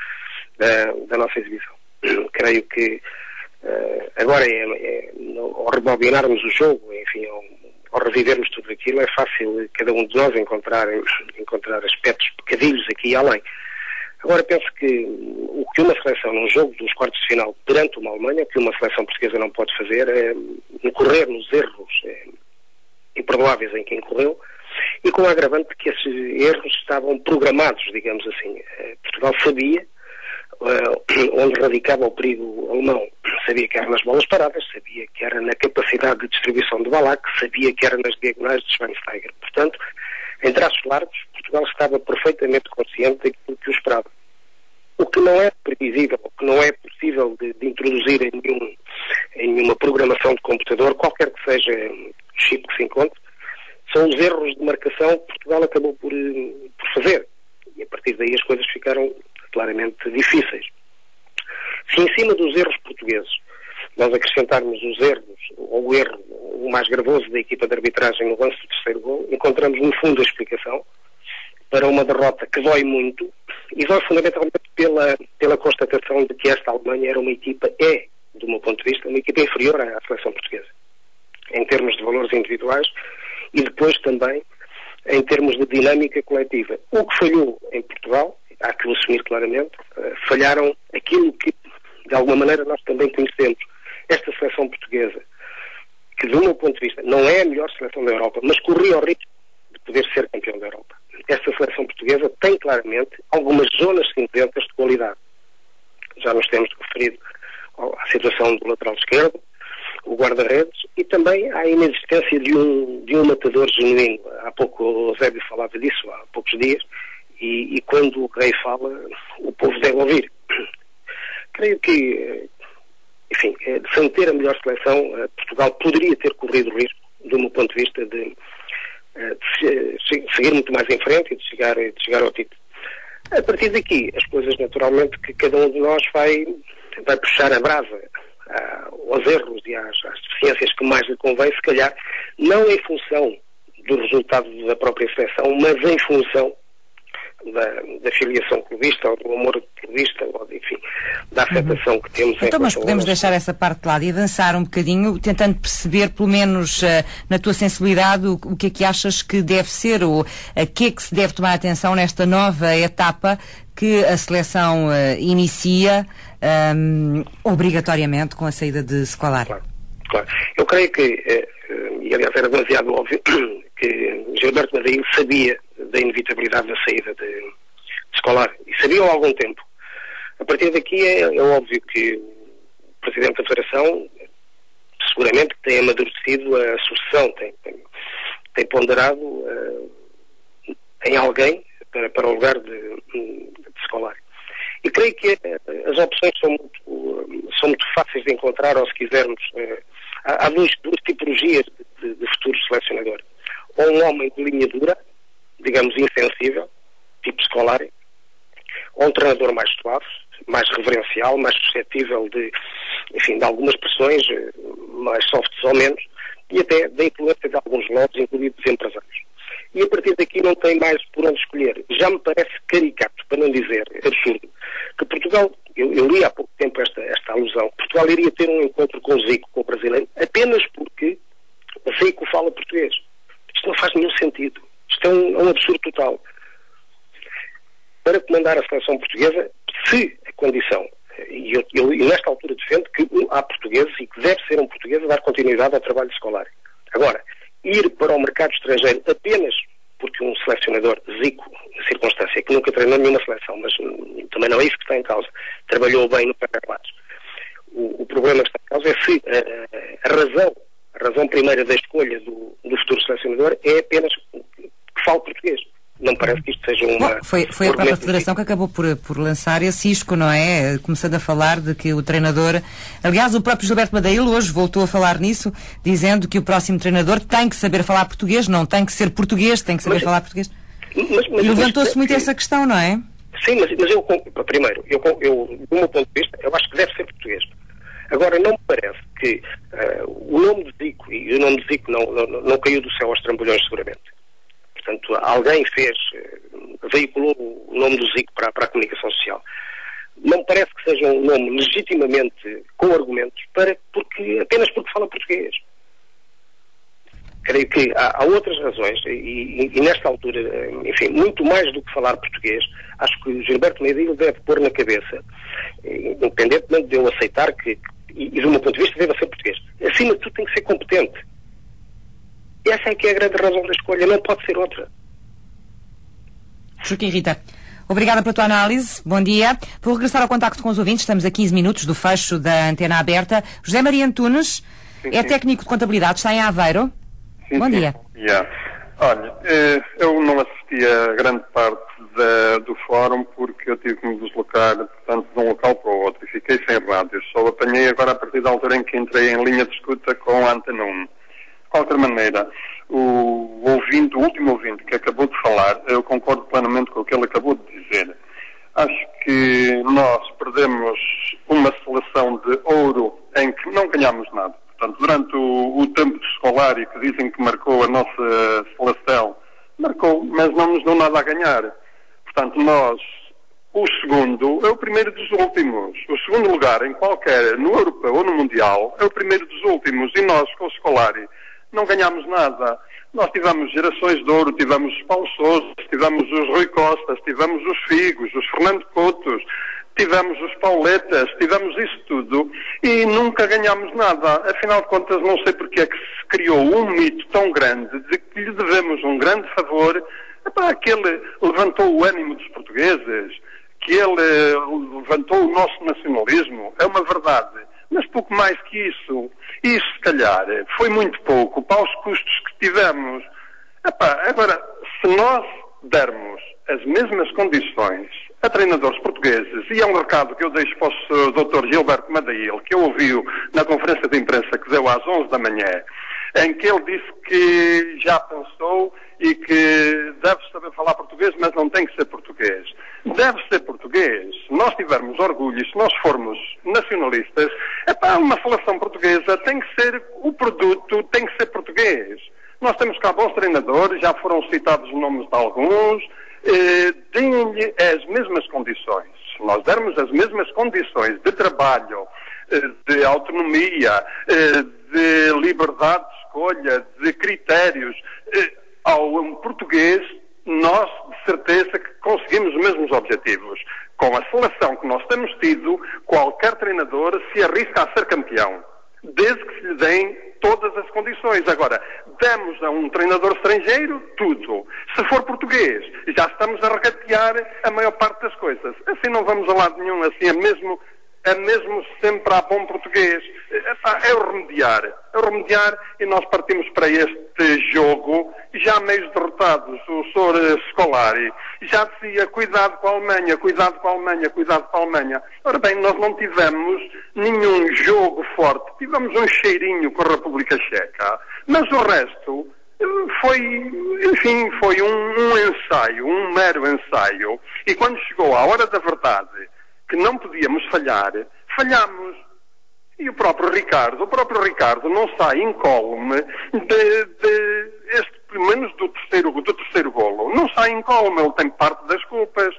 da, da nossa exibição. Creio que uh, agora, é, é, ao rebobinarmos o jogo, enfim, ao, ao revivermos tudo aquilo, é fácil cada um de nós encontrar, encontrar aspectos pecadilhos aqui e além. Agora penso que o que uma seleção num jogo dos quartos de final perante uma Alemanha, o que uma seleção portuguesa não pode fazer é incorrer nos erros é, imperdoáveis em que incorreu, e com o agravante que esses erros estavam programados, digamos assim. Portugal sabia uh, onde radicava o perigo alemão. Sabia que era nas bolas paradas, sabia que era na capacidade de distribuição de Ballack, sabia que era nas diagonais de Schweinsteiger. Portanto, em traços largos, Portugal estava perfeitamente consciente daquilo que o esperava. O que não é previsível, o que não é possível de, de introduzir em, nenhum, em nenhuma programação de computador, qualquer que seja o chip que se encontre, são os erros de marcação que Portugal acabou por, por fazer. E a partir daí as coisas ficaram claramente difíceis. Se em cima dos erros portugueses nós acrescentarmos os erros, ou o erro, o mais gravoso da equipa de arbitragem no lance do terceiro gol, encontramos no fundo a explicação para uma derrota que dói muito, e dói fundamentalmente pela, pela constatação de que esta Alemanha era uma equipa, é, do meu ponto de vista, uma equipa inferior à seleção portuguesa, em termos de valores individuais e depois também em termos de dinâmica coletiva. O que falhou em Portugal, há que o assumir claramente, uh, falharam aquilo que, de alguma maneira, nós também conhecemos. Esta seleção portuguesa, que do meu ponto de vista não é a melhor seleção da Europa, mas corria o risco de poder ser campeão da Europa. Esta seleção portuguesa tem claramente algumas zonas cinzentas de qualidade. Já nos temos referido à situação do lateral esquerdo, o guarda-redes, e também à inexistência de um, de um matador genuíno. Há pouco o Eusébio falava disso, há poucos dias, e, e quando o rei fala, o povo deve ouvir. Creio que, enfim, sem ter a melhor seleção, Portugal poderia ter corrido o risco, do meu ponto de vista, de, de seguir muito mais em frente e de chegar, de chegar ao título. A partir daqui, as coisas naturalmente que cada um de nós vai, vai puxar a brasa aos erros e às, às deficiências que mais lhe convém, se calhar, não em função do resultado da própria seleção, mas em função da, da filiação clubista, ou do amor clubista, ou enfim, da afetação uhum. que temos. Então, mas podemos deixar essa parte de lado e avançar um bocadinho, tentando perceber, pelo menos uh, na tua sensibilidade, o, o que é que achas que deve ser, ou a que é que se deve tomar atenção nesta nova etapa que a seleção uh, inicia um, obrigatoriamente com a saída de Scolari. Claro, claro. Eu creio que, uh, e aliás era demasiado óbvio, que Gilberto Madeira sabia da inevitabilidade da saída de, de Scolari, e sabia há algum tempo. A partir daqui é, é óbvio que o Presidente da Federação seguramente tem amadurecido a sucessão, tem, tem, tem ponderado uh, em alguém para, para o lugar de, de Scolari. E creio que as opções são muito, são muito fáceis de encontrar, ou se quisermos, há, há duas, duas tipologias de, de futuro selecionador. Ou um homem de linha dura, digamos insensível, tipo Scolari, ou um treinador mais suave, mais reverencial, mais suscetível de, enfim, de algumas pressões, mais softs ou menos, e até da influência de alguns lobbies, incluindo os empresários. E a partir daqui não tem mais por onde escolher. Já me parece caricato, para não dizer absurdo, que Portugal, eu, eu li há pouco tempo esta, esta alusão, Portugal iria ter um encontro com o Zico, com o brasileiro, apenas porque o Zico fala português. Isto não faz nenhum sentido. Isto é um, um absurdo total. Para comandar a seleção portuguesa, se a condição, e eu, eu, eu nesta altura defendo que há portugueses e que deve ser um português a dar continuidade ao trabalho escolar. Agora, ir para o mercado estrangeiro apenas porque um selecionador, Zico, na circunstância, que nunca treinou nenhuma seleção, mas hum, também não é isso que está em causa, trabalhou bem no Paraguai, problema que está em causa é se a, a razão, a razão primeira da escolha do, do futuro selecionador é apenas que fale português. Não parece que isto seja uma... Bom, foi foi a própria Federação que acabou por, por lançar esse isco, não é? Começando a falar de que o treinador... Aliás, o próprio Gilberto Madail hoje voltou a falar nisso, dizendo que o próximo treinador tem que saber falar português, não tem que ser português, tem que saber mas, falar português. Mas, mas, e levantou-se muito essa questão, não é? Sim, mas, mas eu, primeiro, eu, eu, do meu ponto de vista, eu acho que deve ser português. Agora, não me parece que uh, o nome de Zico, e o nome de Zico não, não, não caiu do céu aos trambolhões, seguramente. Portanto, alguém fez, veiculou o nome do Zico para, para a comunicação social. Não me parece que seja um nome legitimamente com argumentos, para, porque, apenas porque fala português. Creio que há, há outras razões, e, e, e nesta altura, enfim, muito mais do que falar português, acho que o Gilberto Madail deve pôr na cabeça, independentemente de eu aceitar que, e, e do meu ponto de vista, deve ser português. Acima de tudo tem que ser competente. Essa é que é a grande razão da escolha, não pode ser outra. Joaquim Rita, obrigada pela tua análise, bom dia. Vou regressar ao contacto com os ouvintes, estamos a quinze minutos do fecho da antena aberta. José Maria Antunes sim, é sim. técnico de contabilidade, está em Aveiro. Sim, bom sim. dia. Yeah. Olha, eu não assisti a grande parte da, do fórum porque eu tive que me deslocar, portanto, de um local para o outro e fiquei sem rádio. Só apanhei agora a partir da altura em que entrei em linha de escuta com a Antena um. De qualquer maneira, o ouvinte, o último ouvinte que acabou de falar, eu concordo plenamente com o que ele acabou de dizer. Acho que nós perdemos uma seleção de ouro em que não ganhamos nada. Portanto, durante o, o tempo de escolar e que dizem que marcou a nossa seleção, marcou, mas não nos deu nada a ganhar. Portanto, nós, o segundo é o primeiro dos últimos. O segundo lugar em qualquer, no Europeu ou no Mundial, é o primeiro dos últimos. E nós, com o Scolari, não ganhámos nada. Nós tivemos gerações de ouro, tivemos os Paulo Sousa, tivemos os Rui Costas, tivemos os Figos, os Fernando Coutos, tivemos os Pauletas, tivemos isso tudo e nunca ganhámos nada. Afinal de contas, não sei porque é que se criou um mito tão grande de que lhe devemos um grande favor. Epá, que ele levantou o ânimo dos portugueses, que ele levantou o nosso nacionalismo. É uma verdade. Mas pouco mais que isso. Isso, se calhar, foi muito pouco para os custos que tivemos. Epá, agora, se nós dermos as mesmas condições a treinadores portugueses, e é um recado que eu deixo para o doutor Gilberto Madail, que eu ouvi na conferência de imprensa que deu às onze da manhã, em que ele disse que já pensou e que deve saber falar português, mas não tem que ser português. Deve ser português. Se nós tivermos orgulho e se nós formos nacionalistas, epá, uma seleção portuguesa tem que ser, o produto tem que ser português. Nós temos cá bons treinadores, já foram citados os nomes de alguns, eh, deem-lhe as mesmas condições. Se nós dermos as mesmas condições de trabalho, eh, de autonomia, eh, de liberdade de escolha, de critérios, eh, ao um português, nós, de certeza, que conseguimos os mesmos objetivos. Com a seleção que nós temos tido, qualquer treinador se arrisca a ser campeão, desde que se lhe deem todas as condições. Agora, demos a um treinador estrangeiro tudo. Se for português, já estamos a regatear a maior parte das coisas. Assim não vamos a lado nenhum, assim é mesmo... é mesmo sempre a bom português. É o remediar. É o remediar e nós partimos para este jogo já meio derrotados. O senhor Scolari já dizia, cuidado com a Alemanha, cuidado com a Alemanha, cuidado com a Alemanha. Ora bem, nós não tivemos nenhum jogo forte. Tivemos um cheirinho com a República Checa. Mas o resto foi, enfim, foi um, um ensaio, um mero ensaio. E quando chegou a hora da verdade, que não podíamos falhar, falhamos. E o próprio Ricardo, o próprio Ricardo não sai incólume de, de este, pelo menos do terceiro, do terceiro golo. Não sai incólume, ele tem parte das culpas.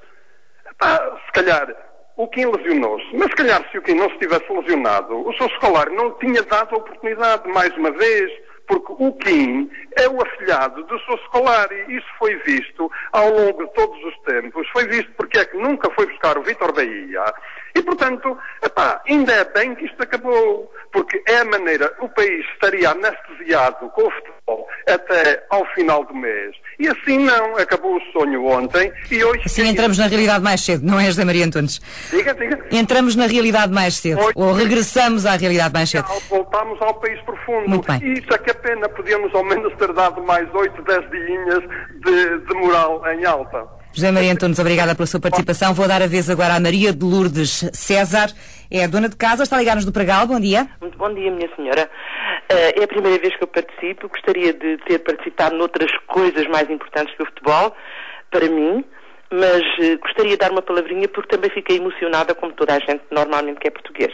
Epá, se calhar o Kim lesionou-se, mas se calhar se o Kim não se tivesse lesionado, o seu Scolari não tinha dado a oportunidade mais uma vez. Porque o Kim é o afilhado do seu Scolari. Isso foi visto ao longo de todos os tempos. Foi visto porque é que nunca foi buscar o Vítor Bahia E, portanto, epá, ainda é bem que isto acabou, porque é a maneira, o país estaria anestesiado com o futebol até ao final do mês. E assim não, acabou o sonho ontem e hoje... Assim entramos na realidade mais cedo, não é, José Maria Antunes? Diga, diga. Entramos na realidade mais cedo, hoje... ou regressamos à realidade mais cedo. Voltamos ao país profundo. Muito bem. E isso é que é pena, podíamos ao menos ter dado mais oito, dez dias de, de moral em alta. José Maria Antunes, obrigada pela sua participação. Vou dar a vez agora à Maria de Lourdes César. É a dona de casa, está a ligar-nos do Pragal. Bom dia. Muito bom dia, minha senhora. Uh, é a primeira vez que eu participo. Gostaria de ter participado noutras coisas mais importantes que o futebol, para mim, mas uh, gostaria de dar uma palavrinha porque também fiquei emocionada, como toda a gente normalmente que é português.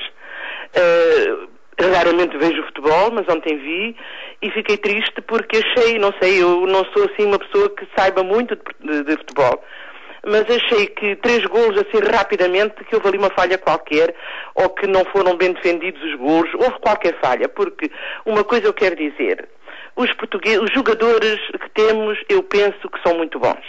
Uh, Raramente vejo futebol, mas ontem vi e fiquei triste porque achei, não sei, eu não sou assim uma pessoa que saiba muito de, de, de futebol, mas achei que três golos assim rapidamente, que houve ali uma falha qualquer, ou que não foram bem defendidos os golos, houve qualquer falha, porque uma coisa eu quero dizer, os portugueses, os jogadores que temos, eu penso que são muito bons.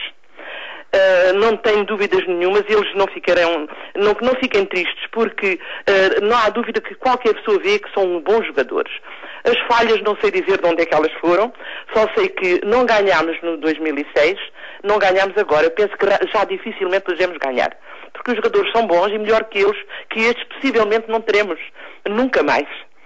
Uh, não tenho dúvidas nenhumas, eles não ficarão, não, não fiquem tristes, porque uh, não há dúvida que qualquer pessoa vê que são bons jogadores. As falhas não sei dizer de onde é que elas foram, só sei que não ganhámos no dois mil e seis, não ganhámos agora. Eu penso que já dificilmente podemos ganhar, porque os jogadores são bons e melhor que eles, que estes possivelmente não teremos, nunca mais.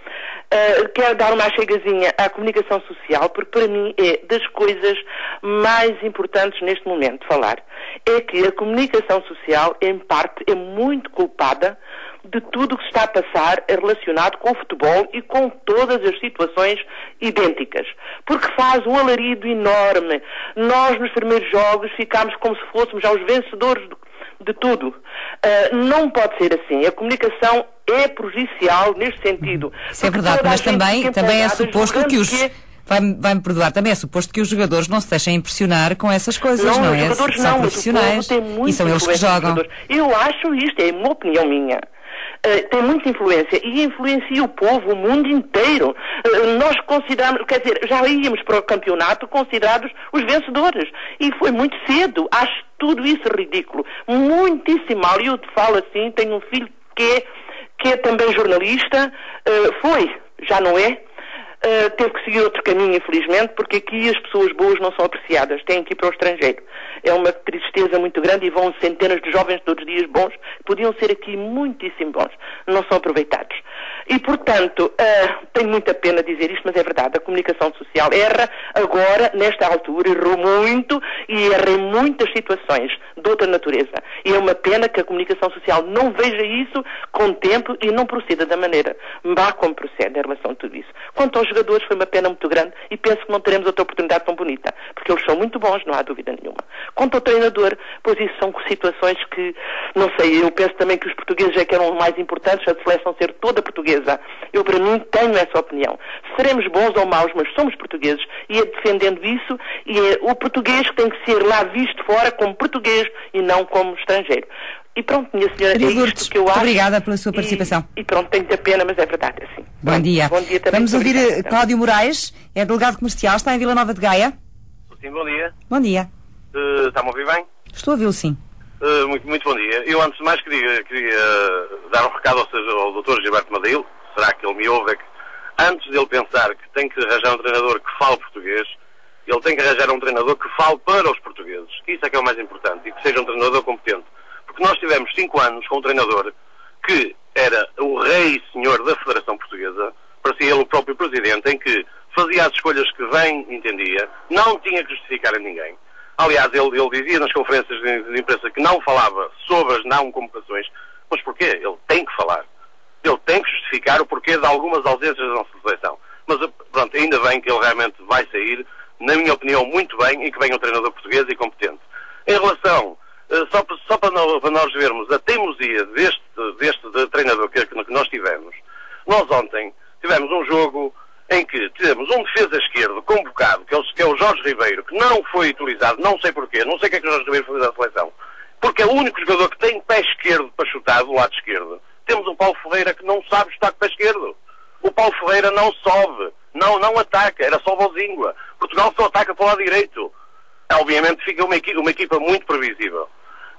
Uh, quero dar uma chegazinha à comunicação social, porque para mim é das coisas mais importantes neste momento de falar. É que a comunicação social, em parte, é muito culpada de tudo o que se está a passar relacionado com o futebol e com todas as situações idênticas. Porque faz um alarido enorme. Nós, nos primeiros jogos, ficámos como se fôssemos já os vencedores de, de tudo. Uh, não pode ser assim. A comunicação é prejudicial neste sentido. Isso é verdade, mas também, também é suposto que os... Que... Vai-me vai perdoar, também é suposto que os jogadores não se deixem impressionar com essas coisas, não, não os é? Jogadores são não, profissionais tem muito e são eles que jogam. Eu acho isto, é uma opinião minha. Uh, tem muita influência e influencia o povo, o mundo inteiro. Uh, nós consideramos, quer dizer, já íamos para o campeonato considerados os vencedores e foi muito cedo. Acho tudo isso ridículo, muitíssimo mal. E eu te falo assim, tenho um filho que é, que é também jornalista, uh, foi, já não é. Uh, teve que seguir outro caminho, infelizmente, porque aqui as pessoas boas não são apreciadas, têm que ir para o estrangeiro. É uma tristeza muito grande e vão centenas de jovens todos os dias bons, podiam ser aqui muitíssimo bons, não são aproveitados. E, portanto, uh, tenho muita pena dizer isto, mas é verdade, a comunicação social erra agora, nesta altura, errou muito e erra em muitas situações de outra natureza. E é uma pena que a comunicação social não veja isso com tempo e não proceda da maneira má como procede em relação a tudo isso. Quanto aos jogadores, foi uma pena muito grande e penso que não teremos outra oportunidade tão bonita, porque eles são muito bons, não há dúvida nenhuma. Quanto ao treinador, pois isso são situações que, não sei, eu penso também que os portugueses é que eram mais importantes, a seleção ser toda portuguesa. Eu, para mim, tenho essa opinião. Seremos bons ou maus, mas somos portugueses e é defendendo isso, e é o português que tem que ser lá visto fora como português e não como estrangeiro. E pronto, minha senhora, é isto que eu acho. Obrigada pela sua participação. E, e pronto, tenho muita pena, mas é verdade, é assim. Bom dia. Bom dia também. Vamos ouvir obrigada, Cláudio Moraes, é delegado comercial, está em Vila Nova de Gaia. Sim, bom dia. Bom dia. Uh, Está-me a ouvir bem? Estou a ouvi-lo, sim. Uh, muito, muito bom dia. Eu, antes de mais, queria, queria dar um recado ao, seja, ao doutor Gilberto Madail, será que ele me ouve, é que antes de ele pensar que tem que arranjar um treinador que fale português, ele tem que arranjar um treinador que fale para os portugueses. Isso é que é o mais importante, e que seja um treinador competente. Porque nós tivemos cinco anos com um treinador que era o rei e senhor da Federação Portuguesa, parecia ele o próprio presidente, em que fazia as escolhas que bem entendia, não tinha que justificar a ninguém. Aliás, ele, ele dizia nas conferências de, de imprensa que não falava sobre as não convocações, mas porquê? Ele tem que falar. Ele tem que justificar o porquê de algumas ausências da nossa seleção. Mas, pronto, ainda bem que ele realmente vai sair, na minha opinião, muito bem, e que venha um treinador português e competente. Em relação, uh, só, só para, nós, para nós vermos a teimosia deste, deste de treinador que, que nós tivemos, nós ontem tivemos um jogo em que tivemos um defesa esquerdo convocado, que é, o, que é o Jorge Ribeiro, que não foi utilizado, não sei porquê, não sei o que é que o Jorge Ribeiro foi da seleção, porque é o único jogador que tem pé esquerdo para chutar do lado esquerdo. Temos um Paulo Ferreira que não sabe chutar com o pé esquerdo. O Paulo Ferreira não sobe, não, não ataca, era só Bozíngua. Portugal só ataca para o lado direito. Obviamente fica uma equipa, uma equipa muito previsível.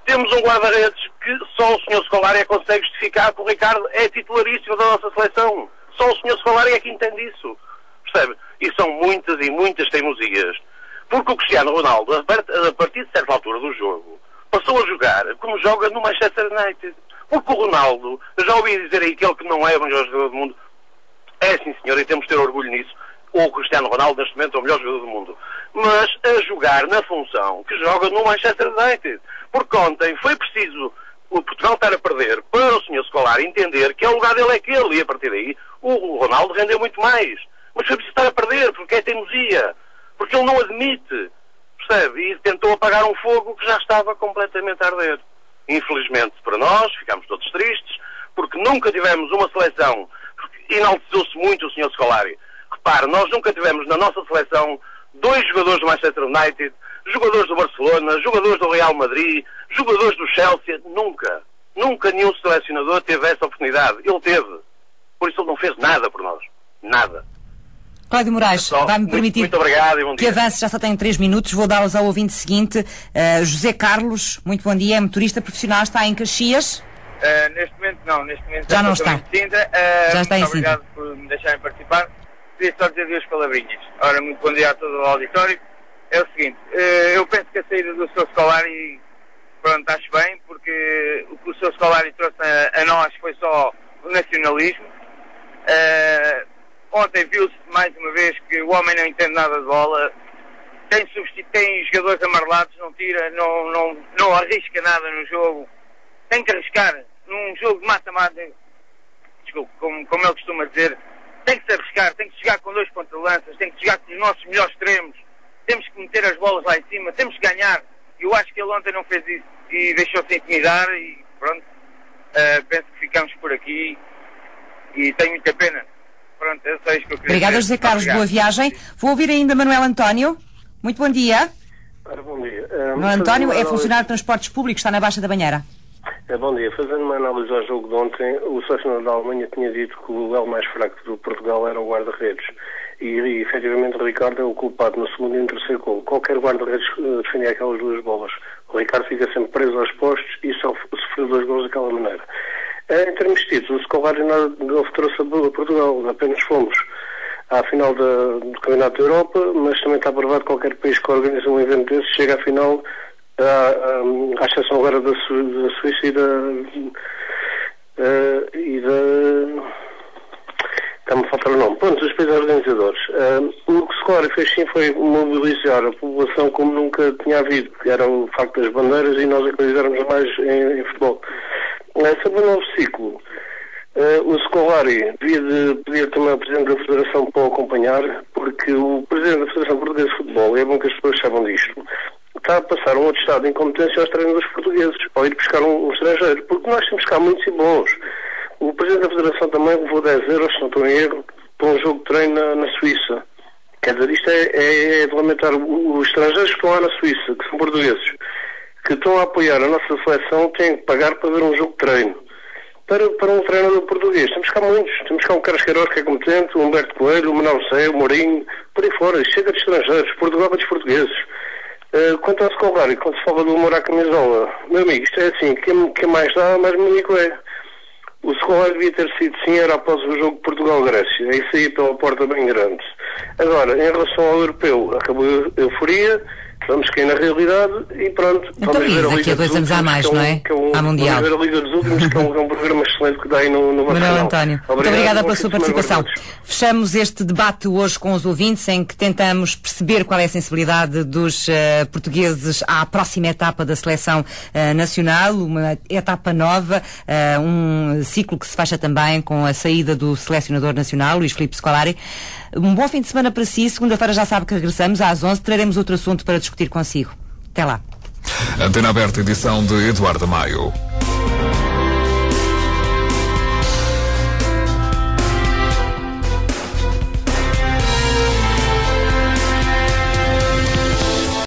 Temos um guarda-redes que só o senhor Scolari é que consegue justificar que o Ricardo é titularíssimo da nossa seleção. Só o senhor Scolari é que entende isso. Percebe? E são muitas e muitas teimosias. Porque o Cristiano Ronaldo, a partir de certa altura do jogo, passou a jogar como joga no Manchester United. Porque o Ronaldo, eu já ouvi dizer aí que ele que não é o melhor jogador do mundo. É sim, senhor, e temos de ter orgulho nisso. O Cristiano Ronaldo, neste momento, é o melhor jogador do mundo. Mas a jogar na função que joga no Manchester United. Porque ontem foi preciso o Portugal estar a perder para o senhor Scolari entender que é o lugar dele é aquele. E a partir daí, o Ronaldo rendeu muito mais. Mas foi preciso estar a perder, porque é teimosia. Porque ele não admite, percebe? E tentou apagar um fogo que já estava completamente a arder. Infelizmente para nós, ficámos todos tristes, porque nunca tivemos uma seleção, porque enalteceu-se muito o senhor Scolari. Repare, nós nunca tivemos na nossa seleção dois jogadores do Manchester United, jogadores do Barcelona, jogadores do Real Madrid, jogadores do Chelsea, nunca. Nunca nenhum selecionador teve essa oportunidade. Ele teve. Por isso ele não fez nada por nós. Nada. Cláudio Moraes, vai-me permitir muito, muito obrigado e bom dia. Que avance, já só tenho três minutos, vou dá-los ao ouvinte seguinte. Uh, José Carlos, muito bom dia, é motorista profissional, está em Caxias? Uh, neste momento não, neste momento já não está. Em Sintra. Uh, já está em Sintra. Obrigado por me deixarem participar. Queria só dizer duas palavrinhas. Ora, muito bom dia a todo o auditório. É o seguinte, uh, eu penso que a saída do seu Scolari, pronto, acho bem, porque o que o seu Scolari trouxe a, a nós foi só o nacionalismo. Uh, Ontem viu-se mais uma vez que o homem não entende nada de bola, tem, tem jogadores amarelados, não tira, não, não, não arrisca nada no jogo, tem que arriscar num jogo de mata-mata, desculpe, como, como ele costuma dizer, tem que se arriscar, tem que chegar com dois ponta-lanças, tem que chegar com os nossos melhores extremos, temos que meter as bolas lá em cima, temos que ganhar. Eu acho que ele ontem não fez isso e deixou-se intimidar e pronto, uh, penso que ficamos por aqui e tenho muita pena. Pronto, é só isso que eu queria Obrigada, dizer. José Carlos, Obrigado. Boa viagem. Vou ouvir ainda Manuel António. Muito bom dia. Ora, bom dia. Um, Manuel António é funcionário de transportes públicos, está na Baixa da Banheira. É, bom dia. Fazendo uma análise ao jogo de ontem, o selecionador da Alemanha tinha dito que o elo mais fraco do Portugal era o guarda-redes. E, e, efetivamente, o Ricardo é o culpado no segundo e no terceiro gol. Qualquer guarda-redes uh, defendia aquelas duas bolas. O Ricardo fica sempre preso aos postos e só sofreu dois gols daquela maneira. Em termos de títulos, o Scolari não trouxe a Portugal, apenas fomos à final da, do Campeonato da Europa, mas também está provado que qualquer país que organiza um evento desse chega à final, à, à, à exceção agora da, Su, da Suíça e da... Uh, e da... está-me a faltar o nome. Pronto, os países organizadores. Uh, o que o Scolari fez sim foi mobilizar a população como nunca tinha havido, que era o facto das bandeiras e nós acreditarmos mais em, em futebol. Sobre o novo ciclo, uh, o Scolari devia de pedir também ao Presidente da Federação para o acompanhar, porque o Presidente da Federação Portuguesa de Futebol, e é bom que as pessoas saibam disto, está a passar um outro estado de incompetência aos treinadores portugueses, ao ir buscar um, um estrangeiro, porque nós temos cá muitos e bons. O Presidente da Federação também levou dez euros, se não estou em erro, para um jogo de treino na, na Suíça. Quer dizer, isto é, é, é de lamentar. Os estrangeiros que estão lá na Suíça, que são portugueses, que estão a apoiar a nossa seleção, têm que pagar para ver um jogo de treino. Para, para um treinador português. Temos cá muitos. Temos cá o Carlos Queiroz, que é competente, o Humberto Coelho, o Manuel Sé, o Mourinho, por aí fora. Chega de estrangeiros. Portugal para dos portugueses. Uh, quanto ao Scolari, quando se fala do amor à camisola, meu amigo, isto é assim, quem, quem mais dá, mais meu amigo é. O Scolari devia ter sido sim, era após o jogo de Portugal-Grécia. Isso aí pela porta bem grande. Agora, em relação ao europeu, acabou a euforia. Vamos cair na realidade e pronto. Então, vamos ver a Liga dos Últimos, há mais, não é? À Mundial. Vamos ver a Liga dos Últimos, que é um, é um programa excelente que dá aí no, no Manuel António, obrigado, muito obrigada pela sua participação. Fechamos este debate hoje com os ouvintes, em que tentamos perceber qual é a sensibilidade dos uh, portugueses à próxima etapa da seleção uh, nacional, uma etapa nova, uh, um ciclo que se fecha também com a saída do selecionador nacional, Luís Filipe Scolari. Um bom fim de semana para si. Segunda-feira já sabe que regressamos às onze. Traremos outro assunto para discutir consigo. Até lá. Antena Aberta, edição de Eduardo Maio.